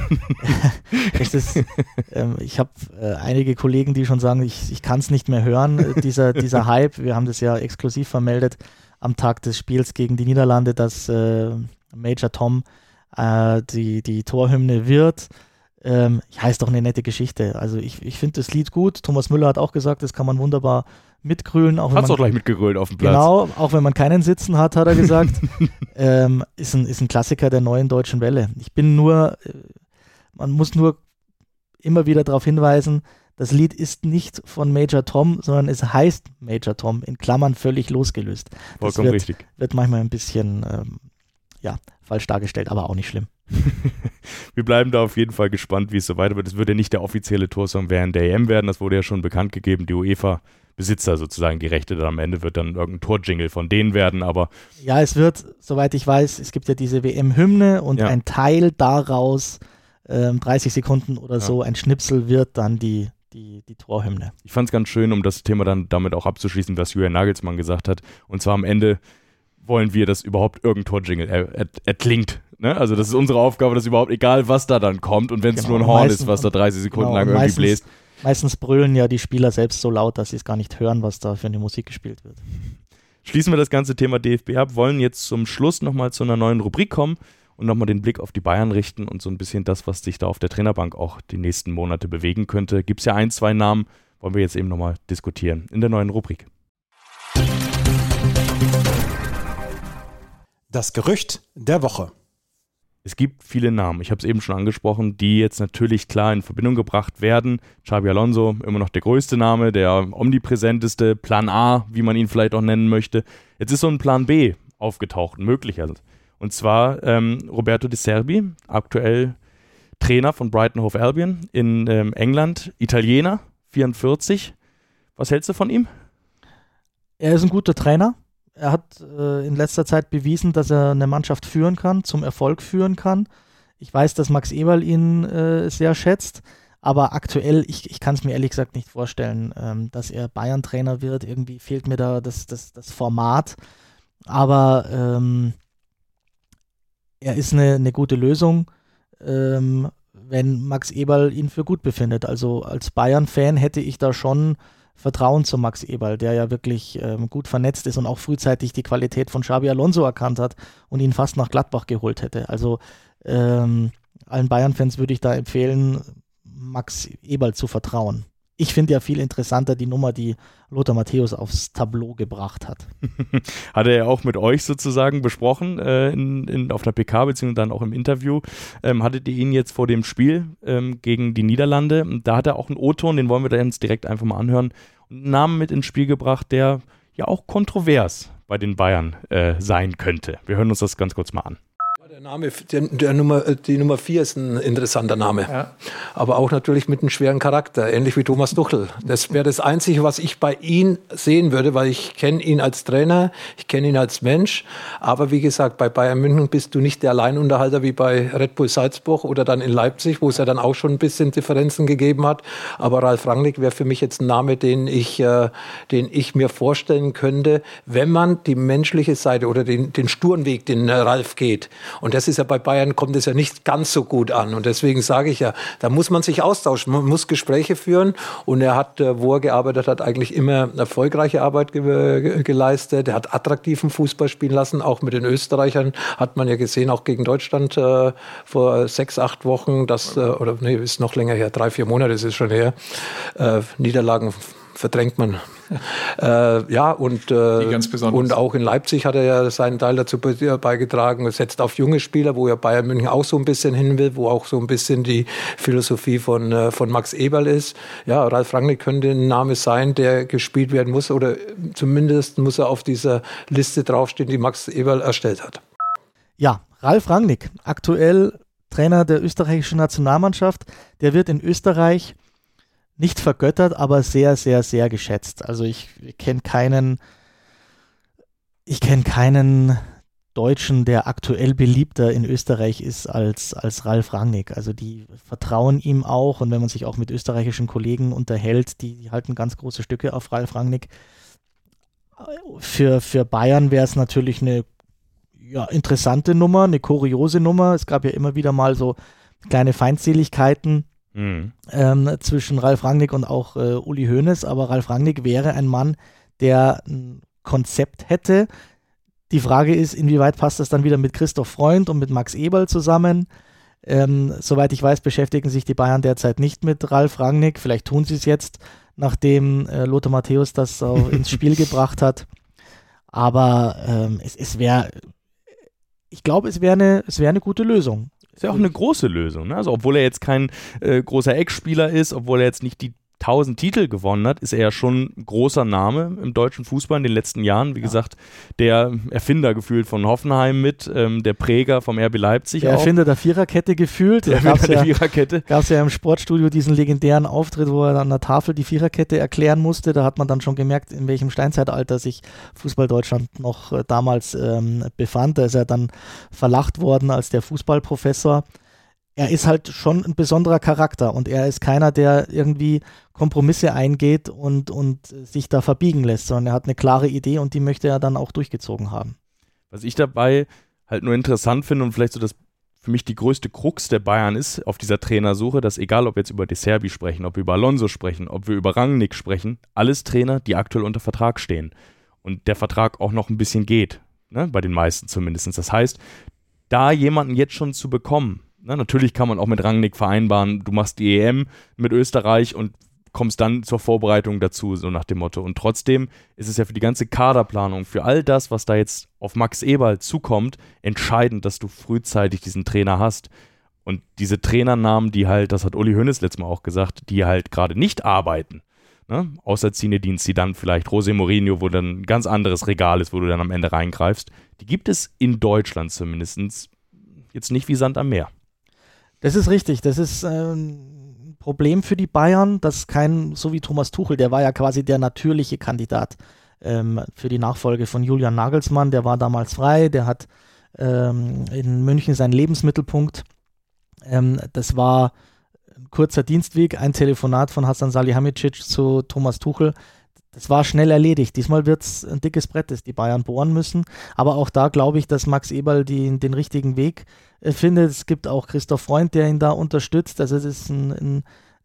S3: es ist, ähm, ich habe äh, einige Kollegen, die schon sagen, ich, ich kann es nicht mehr hören, äh, dieser, dieser Hype. Wir haben das ja exklusiv vermeldet am Tag des Spiels gegen die Niederlande, dass äh, Major Tom äh, die, die Torhymne wird. Ähm, ja, ist doch eine nette Geschichte. Also ich, ich finde das Lied gut. Thomas Müller hat auch gesagt, das kann man wunderbar mitgrölen. Auch wenn
S2: Hast du
S3: man,
S2: auch gleich mitgegrölt auf dem Platz.
S3: Genau, auch wenn man keinen Sitzen hat, hat er gesagt. ähm, ist, ein, ist ein Klassiker der neuen deutschen Welle. Ich bin nur, äh, man muss nur immer wieder darauf hinweisen, das Lied ist nicht von Major Tom, sondern es heißt Major Tom, in Klammern völlig losgelöst. Das
S2: Vollkommen
S3: wird,
S2: richtig.
S3: wird manchmal ein bisschen ähm, ja, falsch dargestellt, aber auch nicht schlimm.
S2: Wir bleiben da auf jeden Fall gespannt, wie es so weiter wird. Es wird ja nicht der offizielle Torsong während der E M werden, das wurde ja schon bekannt gegeben. Die UEFA Besitzer sozusagen die Rechte, dann am Ende wird dann irgendein Torjingle von denen werden, aber
S3: Ja, es wird, soweit ich weiß, es gibt ja diese W M-Hymne und
S2: Ja.
S3: ein Teil daraus, ähm, dreißig Sekunden oder
S2: Ja.
S3: so, ein Schnipsel wird dann die, die, die Torhymne.
S2: ich fand es ganz schön, um das Thema dann damit auch abzuschließen, was Julian Nagelsmann gesagt hat. Und zwar am Ende wollen wir, dass überhaupt irgendein Torjingle er, er, erklingt. Ne? Also das ist unsere Aufgabe, dass überhaupt, egal was da dann kommt und wenn es
S3: Genau,
S2: nur ein Horn
S3: meistens-
S2: ist, was da dreißig Sekunden
S3: genau,
S2: lang irgendwie
S3: meistens-
S2: bläst.
S3: Meistens brüllen ja die Spieler selbst so laut, dass sie es gar nicht hören, was da für eine Musik gespielt wird.
S2: Schließen wir das ganze Thema D F B ab, wollen jetzt zum Schluss nochmal zu einer neuen Rubrik kommen und nochmal den Blick auf die Bayern richten und so ein bisschen das, was sich da auf der Trainerbank auch die nächsten Monate bewegen könnte. Gibt es ja ein, zwei Namen, wollen wir jetzt eben nochmal diskutieren in der neuen Rubrik.
S4: Das Gerücht der Woche.
S2: Es gibt viele Namen, ich habe es eben schon angesprochen, die jetzt natürlich klar in Verbindung gebracht werden. Xabi Alonso, immer noch der größte Name, der omnipräsenteste, Plan A, wie man ihn vielleicht auch nennen möchte. Jetzt ist so ein Plan B aufgetaucht, möglicher. Und zwar ähm, Roberto De Serbi, aktuell Trainer von Brighton Hove Albion in ähm, England, Italiener, vierundvierzig. Was hältst du von ihm?
S3: Er ist ein guter Trainer. Er hat äh, in letzter Zeit bewiesen, dass er eine Mannschaft führen kann, zum Erfolg führen kann. Ich weiß, dass Max Eberl ihn äh, sehr schätzt, aber aktuell, ich, ich kann es mir ehrlich gesagt nicht vorstellen, ähm, dass er Bayern-Trainer wird. Irgendwie fehlt mir da das, das, das Format, aber ähm, er ist eine, eine gute Lösung, ähm, wenn Max Eberl ihn für gut befindet. Also als Bayern-Fan hätte ich da schon Vertrauen zu Max Eberl, der ja wirklich ähm, gut vernetzt ist und auch frühzeitig die Qualität von Xabi Alonso erkannt hat und ihn fast nach Gladbach geholt hätte. Also ähm, allen Bayern-Fans würde ich da empfehlen, Max Eberl zu vertrauen. Ich finde ja viel interessanter die Nummer, die Lothar Matthäus aufs Tableau gebracht hat.
S2: Hat er ja auch mit euch sozusagen besprochen äh, in, in, auf der P K, beziehungsweise dann auch im Interview. Ähm, hattet ihr ihn jetzt vor dem Spiel ähm, gegen die Niederlande? Da hat er auch einen O-Ton, den wollen wir da jetzt direkt einfach mal anhören. Und einen Namen mit ins Spiel gebracht, der ja auch kontrovers bei den Bayern äh, sein könnte. Wir hören uns das ganz kurz mal an.
S4: Der Name, der, der Nummer, die Nummer vier ist ein interessanter Name, ja. Aber auch natürlich mit einem schweren Charakter, ähnlich wie Thomas Tuchel. Das wäre das Einzige, was ich bei ihm sehen würde, weil ich kenne ihn als Trainer, ich kenne ihn als Mensch, aber wie gesagt, bei Bayern München bist du nicht der Alleinunterhalter wie bei Red Bull Salzburg oder dann in Leipzig, wo es ja dann auch schon ein bisschen Differenzen gegeben hat, aber Ralf Rangnick wäre für mich jetzt ein Name, den ich, äh, den ich mir vorstellen könnte, wenn man die menschliche Seite oder den, den sturen Weg, den äh, Ralf geht. Und das ist ja bei Bayern, kommt es ja nicht ganz so gut an. Und deswegen sage ich ja, da muss man sich austauschen, man muss Gespräche führen. Und er hat, wo er gearbeitet hat, eigentlich immer erfolgreiche Arbeit ge- geleistet. Er hat attraktiven Fußball spielen lassen, auch mit den Österreichern. Hat man ja gesehen, auch gegen Deutschland äh, vor sechs, acht Wochen. Das, äh, oder nee, ist noch länger her, drei, vier Monate ist es schon her. Äh, Niederlagen verdrängt man. äh, ja, und, äh, und auch in Leipzig hat er ja seinen Teil dazu beigetragen. Er setzt auf junge Spieler, wo ja Bayern München auch so ein bisschen hin will, wo auch so ein bisschen die Philosophie von, äh, von Max Eberl ist. Ja, Ralf Rangnick könnte ein Name sein, der gespielt werden muss, oder zumindest muss er auf dieser Liste draufstehen, die Max Eberl erstellt hat.
S3: Ja, Ralf Rangnick, aktuell Trainer der österreichischen Nationalmannschaft, der wird in Österreich nicht vergöttert, aber sehr, sehr, sehr geschätzt. Also ich kenne keinen, ich kenne keinen Deutschen, der aktuell beliebter in Österreich ist als, als Ralf Rangnick. Also die vertrauen ihm auch, und wenn man sich auch mit österreichischen Kollegen unterhält, die, die halten ganz große Stücke auf Ralf Rangnick. Für, für Bayern wäre es natürlich eine ja, interessante Nummer, eine kuriose Nummer. Es gab ja immer wieder mal so kleine Feindseligkeiten Mhm. Ähm, zwischen Ralf Rangnick und auch äh, Uli Hoeneß, aber Ralf Rangnick wäre ein Mann, der ein Konzept hätte. Die Frage ist, inwieweit passt das dann wieder mit Christoph Freund und mit Max Eberl zusammen? Ähm, soweit ich weiß, beschäftigen sich die Bayern derzeit nicht mit Ralf Rangnick. Vielleicht tun sie es jetzt, nachdem äh, Lothar Matthäus das äh, ins Spiel gebracht hat. Aber ähm, es, es wäre, ich glaube, es wäre eine, es wäre eine gute Lösung.
S2: Ist ja auch eine große Lösung, ne? Also obwohl er jetzt kein äh, großer Eckspieler ist, obwohl er jetzt nicht die tausend Titel gewonnen hat, ist er ja schon ein großer Name im deutschen Fußball in den letzten Jahren. Wie ja. gesagt, der Erfinder gefühlt von Hoffenheim mit, ähm, der Präger vom R B Leipzig
S3: Der auch. Erfinder der Viererkette gefühlt.
S2: Der Erfinder der Viererkette.
S3: Gab es ja im Sportstudio diesen legendären Auftritt, wo er an der Tafel die Viererkette erklären musste. Da hat man dann schon gemerkt, in welchem Steinzeitalter sich Fußball Deutschland noch äh, damals ähm, befand. Da ist er dann verlacht worden als der Fußballprofessor. Er ist halt schon ein besonderer Charakter und er ist keiner, der irgendwie Kompromisse eingeht und, und sich da verbiegen lässt, sondern er hat eine klare Idee und die möchte er dann auch durchgezogen haben.
S2: Was ich dabei halt nur interessant finde und vielleicht so das für mich die größte Krux der Bayern ist auf dieser Trainersuche, dass egal, ob wir jetzt über De Zerbi sprechen, ob wir über Alonso sprechen, ob wir über Rangnick sprechen, alles Trainer, die aktuell unter Vertrag stehen und der Vertrag auch noch ein bisschen geht, ne, bei den meisten zumindest. Das heißt, da jemanden jetzt schon zu bekommen, na, natürlich kann man auch mit Rangnick vereinbaren, du machst die E M mit Österreich und kommst dann zur Vorbereitung dazu, so nach dem Motto. Und trotzdem ist es ja für die ganze Kaderplanung, für all das, was da jetzt auf Max Eberl zukommt, entscheidend, dass du frühzeitig diesen Trainer hast. Und diese Trainernamen, die halt, das hat Uli Hoeneß letztes Mal auch gesagt, die halt gerade nicht arbeiten, ne? Außer Zinedine, die dann vielleicht José Mourinho, wo dann ein ganz anderes Regal ist, wo du dann am Ende reingreifst, die gibt es in Deutschland zumindest jetzt nicht wie Sand am Meer.
S3: Das ist richtig, das ist äh, ein Problem für die Bayern, dass kein, so wie Thomas Tuchel, der war ja quasi der natürliche Kandidat ähm, für die Nachfolge von Julian Nagelsmann, der war damals frei, der hat ähm, in München seinen Lebensmittelpunkt, ähm, das war ein kurzer Dienstweg, ein Telefonat von Hasan Salihamidzic zu Thomas Tuchel, das war schnell erledigt. Diesmal wird es ein dickes Brett, das die Bayern bohren müssen. Aber auch da glaube ich, dass Max Eberl die, den richtigen Weg äh, findet. Es gibt auch Christoph Freund, der ihn da unterstützt. Also es ist ein, ein,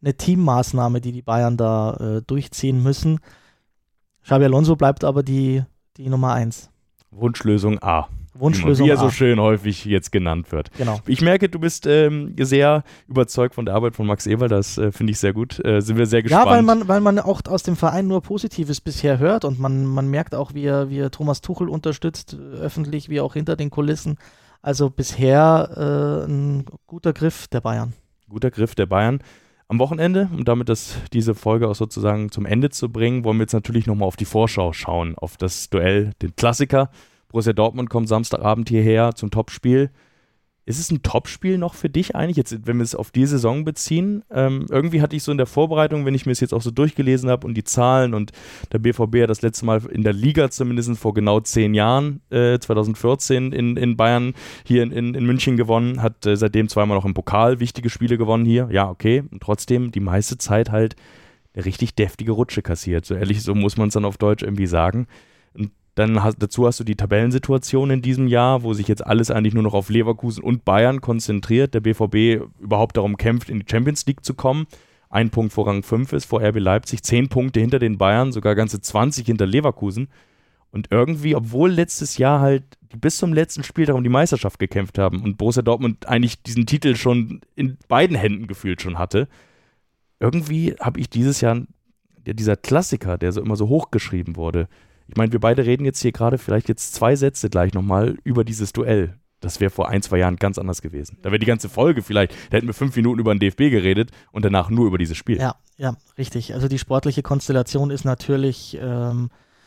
S3: eine Teammaßnahme, die die Bayern da äh, durchziehen müssen. Xabi Alonso bleibt aber die, die Nummer eins.
S2: Wunschlösung A.
S3: Wunschlösung
S2: wie er
S3: A.
S2: so schön häufig jetzt genannt wird.
S3: Genau.
S2: Ich merke, du bist ähm, sehr überzeugt von der Arbeit von Max Eberl, das äh, finde ich sehr gut. Äh, sind wir sehr gespannt.
S3: Ja, weil man, weil man auch aus dem Verein nur Positives bisher hört und man, man merkt auch, wie er, wie er Thomas Tuchel unterstützt, öffentlich wie auch hinter den Kulissen. Also bisher äh, ein guter Griff der Bayern.
S2: Guter Griff der Bayern. Am Wochenende, um damit das, diese Folge auch sozusagen zum Ende zu bringen, wollen wir jetzt natürlich nochmal auf die Vorschau schauen, auf das Duell, den Klassiker. Borussia Dortmund kommt Samstagabend hierher zum Topspiel. Ist es ein Topspiel noch für dich eigentlich, jetzt, wenn wir es auf die Saison beziehen? Ähm, irgendwie hatte ich so in der Vorbereitung, wenn ich mir es jetzt auch so durchgelesen habe und die Zahlen und der B V B hat das letzte Mal in der Liga zumindest vor genau zehn Jahren, äh, zwanzig vierzehn in, in Bayern hier in, in, in München gewonnen, hat äh, seitdem zweimal noch im Pokal wichtige Spiele gewonnen hier. Ja, okay, und trotzdem die meiste Zeit halt eine richtig deftige Rutsche kassiert. So ehrlich, so muss man es dann auf Deutsch irgendwie sagen. Und dann hast, dazu hast du die Tabellensituation in diesem Jahr, wo sich jetzt alles eigentlich nur noch auf Leverkusen und Bayern konzentriert. Der B V B überhaupt darum kämpft, in die Champions League zu kommen. Ein Punkt vor Rang fünf ist, vor R B Leipzig. Zehn Punkte hinter den Bayern, sogar ganze zwanzig hinter Leverkusen. Und irgendwie, obwohl letztes Jahr halt die bis zum letzten Spieltag um die Meisterschaft gekämpft haben und Borussia Dortmund eigentlich diesen Titel schon in beiden Händen gefühlt schon hatte, irgendwie habe ich dieses Jahr, ja, dieser Klassiker, der so immer so hochgeschrieben wurde, ich meine, wir beide reden jetzt hier gerade vielleicht jetzt zwei Sätze gleich nochmal über dieses Duell. Das wäre vor ein, zwei Jahren ganz anders gewesen. Da wäre die ganze Folge vielleicht, da hätten wir fünf Minuten über den D F B geredet und danach nur über dieses Spiel.
S3: Ja, ja, richtig. Also die sportliche Konstellation ist natürlich ähm,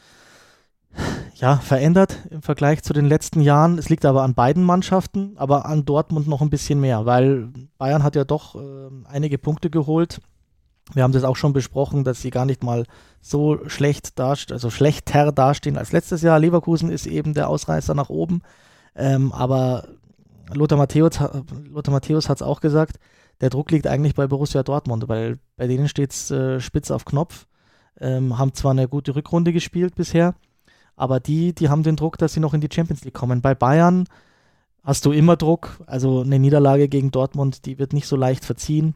S3: ja, verändert im Vergleich zu den letzten Jahren. Es liegt aber an beiden Mannschaften, aber an Dortmund noch ein bisschen mehr, weil Bayern hat ja doch äh, einige Punkte geholt. Wir haben das auch schon besprochen, dass sie gar nicht mal so schlecht dastehen, also schlechter dastehen als letztes Jahr. Leverkusen ist eben der Ausreißer nach oben. Ähm, aber Lothar Matthäus, Lothar Matthäus hat es auch gesagt, der Druck liegt eigentlich bei Borussia Dortmund, weil bei denen steht es äh, spitz auf Knopf. Ähm, haben zwar eine gute Rückrunde gespielt bisher, aber die, die haben den Druck, dass sie noch in die Champions League kommen. Bei Bayern hast du immer Druck. Also eine Niederlage gegen Dortmund, die wird nicht so leicht verziehen.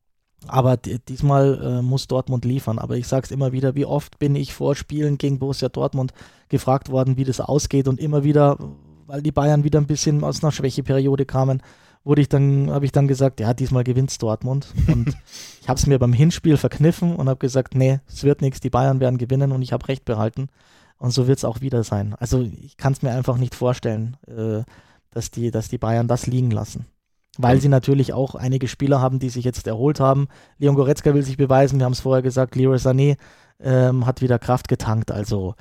S3: Aber d- diesmal äh, muss Dortmund liefern. Aber ich sage es immer wieder, wie oft bin ich vor Spielen gegen Borussia Dortmund gefragt worden, wie das ausgeht. Und immer wieder, weil die Bayern wieder ein bisschen aus einer Schwächeperiode kamen, wurde ich dann, habe ich dann gesagt, ja, diesmal gewinnt's Dortmund. Und ich habe es mir beim Hinspiel verkniffen und habe gesagt, nee, es wird nichts, die Bayern werden gewinnen und ich habe recht behalten. Und so wird es auch wieder sein. Also ich kann es mir einfach nicht vorstellen, äh, dass, die, dass die Bayern das liegen lassen. Weil sie natürlich auch einige Spieler haben, die sich jetzt erholt haben. Leon Goretzka will sich beweisen, wir haben es vorher gesagt, Leroy Sané ähm, hat wieder Kraft getankt, also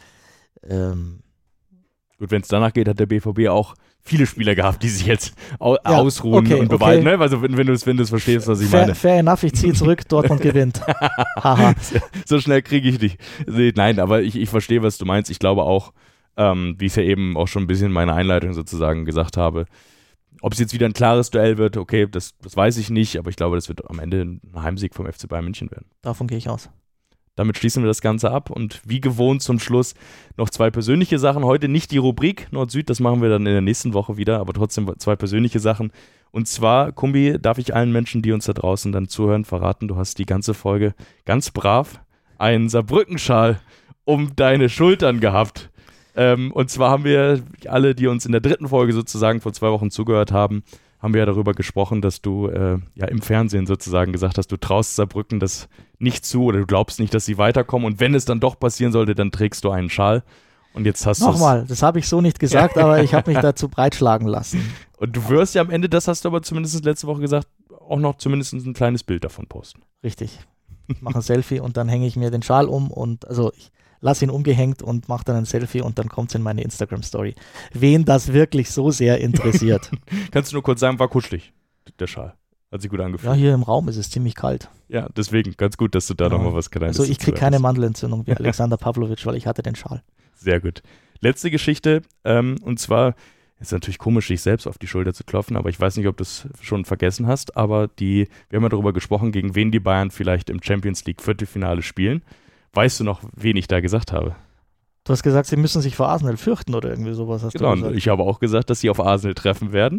S3: ähm,
S2: gut, wenn es danach geht, hat der B V B auch viele Spieler gehabt, die sich jetzt au-
S3: Ja,
S2: ausruhen
S3: okay,
S2: und beweisen,
S3: okay.
S2: ne? Also wenn, wenn du es wenn verstehst, was ich
S3: fair,
S2: meine.
S3: fair enough, ich ziehe zurück, Dortmund gewinnt. Haha.
S2: So schnell kriege ich dich. Nein, aber ich, ich verstehe, was du meinst. Ich glaube auch, ähm, wie ich es ja eben auch schon ein bisschen in meiner Einleitung sozusagen gesagt habe, ob es jetzt wieder ein klares Duell wird, okay, das, das weiß ich nicht, aber ich glaube, das wird am Ende ein Heimsieg vom F C Bayern München werden.
S3: Davon gehe ich aus.
S2: Damit schließen wir das Ganze ab und wie gewohnt zum Schluss noch zwei persönliche Sachen. Heute nicht die Rubrik Nord-Süd, das machen wir dann in der nächsten Woche wieder, aber trotzdem zwei persönliche Sachen. Und zwar, Kumbi, darf ich allen Menschen, die uns da draußen dann zuhören, verraten, du hast die ganze Folge ganz brav einen Saarbrückenschal um deine Schultern gehabt. Ähm, und zwar haben wir alle, die uns in der dritten Folge sozusagen vor zwei Wochen zugehört haben, haben wir ja darüber gesprochen, dass du äh, ja im Fernsehen sozusagen gesagt hast, du traust Saarbrücken das nicht zu oder du glaubst nicht, dass sie weiterkommen und wenn es dann doch passieren sollte, dann trägst du einen Schal und jetzt hast du
S3: Nochmal, das habe ich so nicht gesagt, aber ich habe mich dazu breitschlagen lassen.
S2: Und du wirst ja am Ende, das hast du aber zumindest letzte Woche gesagt, auch noch zumindest ein kleines Bild davon posten.
S3: Richtig. Ich mache ein Selfie und dann hänge ich mir den Schal um und also ich lasse ihn umgehängt und mache dann ein Selfie und dann kommt es in meine Instagram-Story. Wen das wirklich so sehr interessiert.
S2: Kannst du nur kurz sagen, war kuschelig, der Schal. Hat sich gut angefühlt.
S3: Ja, hier im Raum ist es ziemlich kalt.
S2: Ja, deswegen ganz gut, dass du da
S3: Ja.
S2: nochmal was Kleines
S3: Also ich kriege
S2: dazu
S3: keine
S2: hattest.
S3: Mandelentzündung wie Alexander Pavlovic, weil ich hatte den Schal.
S2: Sehr gut. Letzte Geschichte, ähm, und zwar, ist natürlich komisch, sich selbst auf die Schulter zu klopfen, aber ich weiß nicht, ob du es schon vergessen hast, aber die, wir haben ja darüber gesprochen, gegen wen die Bayern vielleicht im Champions League Viertelfinale spielen. Weißt du noch, wen ich da gesagt habe?
S3: Du hast gesagt, sie müssen sich vor Arsenal fürchten oder irgendwie sowas. Hast
S2: Genau,
S3: du
S2: und
S3: gesagt.
S2: ich habe auch gesagt, dass sie auf Arsenal treffen werden.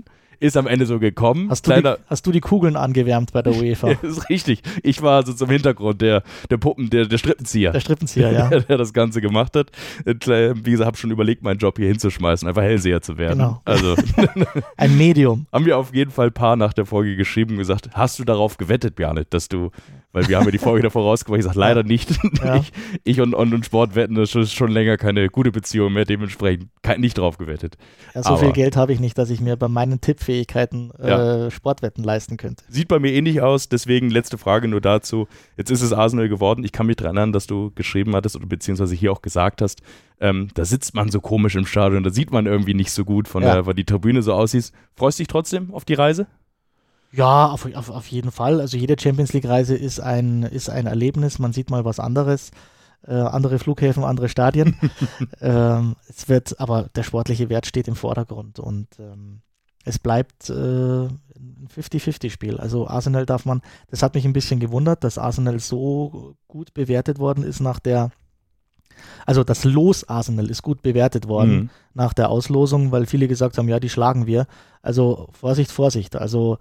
S2: ist am Ende so gekommen.
S3: Hast du, die, hast du die Kugeln angewärmt bei der UEFA?
S2: Ja, das ist richtig. Ich war so zum Hintergrund der, der Puppen, der, der Strippenzieher.
S3: Der Strippenzieher, ja.
S2: Der, der das Ganze gemacht hat. Wie gesagt, habe schon überlegt, meinen Job hier hinzuschmeißen, einfach Hellseher zu werden.
S3: Genau.
S2: Also,
S3: ein Medium.
S2: Haben wir auf jeden Fall ein paar nach der Folge geschrieben und gesagt, hast du darauf gewettet, Bjarne, dass du, weil wir haben ja die Folge davor rausgebracht, ich sage, leider nicht. Ja. Ich, ich und, und, und Sportwetten, das ist schon länger keine gute Beziehung mehr, dementsprechend kein, nicht drauf gewettet.
S3: Ja, so
S2: Aber
S3: viel Geld habe ich nicht, dass ich mir bei meinen Tippfähigkeiten ja. äh, Sportwetten leisten könnte.
S2: Sieht bei mir ähnlich aus, deswegen letzte Frage nur dazu. Jetzt ist es Arsenal geworden. Ich kann mich daran erinnern, dass du geschrieben hattest oder beziehungsweise hier auch gesagt hast, ähm, da sitzt man so komisch im Stadion, da sieht man irgendwie nicht so gut, von ja. der, weil die Tribüne so aussieht. Freust du dich trotzdem auf die Reise?
S3: Ja, auf, auf, auf jeden Fall. Also jede Champions-League-Reise ist ein, ist ein Erlebnis. Man sieht mal was anderes. Äh, andere Flughäfen, andere Stadien. ähm, es wird, aber der sportliche Wert steht im Vordergrund und ähm, es bleibt äh, ein fünfzig fünfzig Spiel. Also Arsenal darf man, das hat mich ein bisschen gewundert, dass Arsenal so gut bewertet worden ist nach der, also das Los Arsenal ist gut bewertet worden mhm. nach der Auslosung, weil viele gesagt haben, ja, die schlagen wir. Also Vorsicht, Vorsicht. Also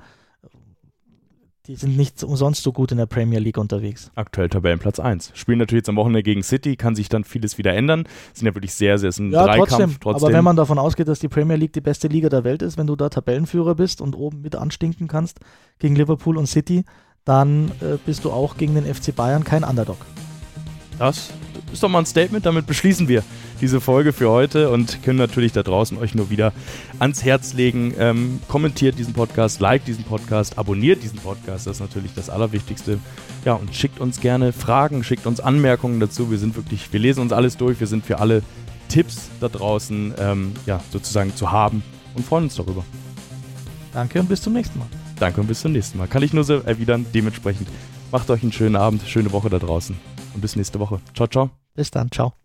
S3: die sind nicht umsonst so gut in der Premier League unterwegs.
S2: Aktuell Tabellenplatz eins. Spielen natürlich jetzt am Wochenende gegen City, kann sich dann vieles wieder ändern. Sind ja wirklich sehr, sehr, ist ein
S3: ja,
S2: Dreikampf.
S3: Trotzdem,
S2: trotzdem.
S3: Aber wenn man davon ausgeht, dass die Premier League die beste Liga der Welt ist, wenn du da Tabellenführer bist und oben mit anstinken kannst gegen Liverpool und City, dann äh, bist du auch gegen den F C Bayern kein Underdog.
S2: Das ist doch mal ein Statement, damit beschließen wir diese Folge für heute und können natürlich da draußen euch nur wieder ans Herz legen. Ähm, kommentiert diesen Podcast, liked diesen Podcast, abonniert diesen Podcast, das ist natürlich das Allerwichtigste. Ja, und schickt uns gerne Fragen, schickt uns Anmerkungen dazu. Wir sind wirklich, wir lesen uns alles durch, wir sind für alle Tipps da draußen ähm, ja, sozusagen zu haben und freuen uns darüber.
S3: Danke und bis zum nächsten Mal.
S2: Danke und bis zum nächsten Mal. Kann ich nur so erwidern, dementsprechend macht euch einen schönen Abend, schöne Woche da draußen und bis nächste Woche. Ciao, ciao.
S3: Bis dann, ciao.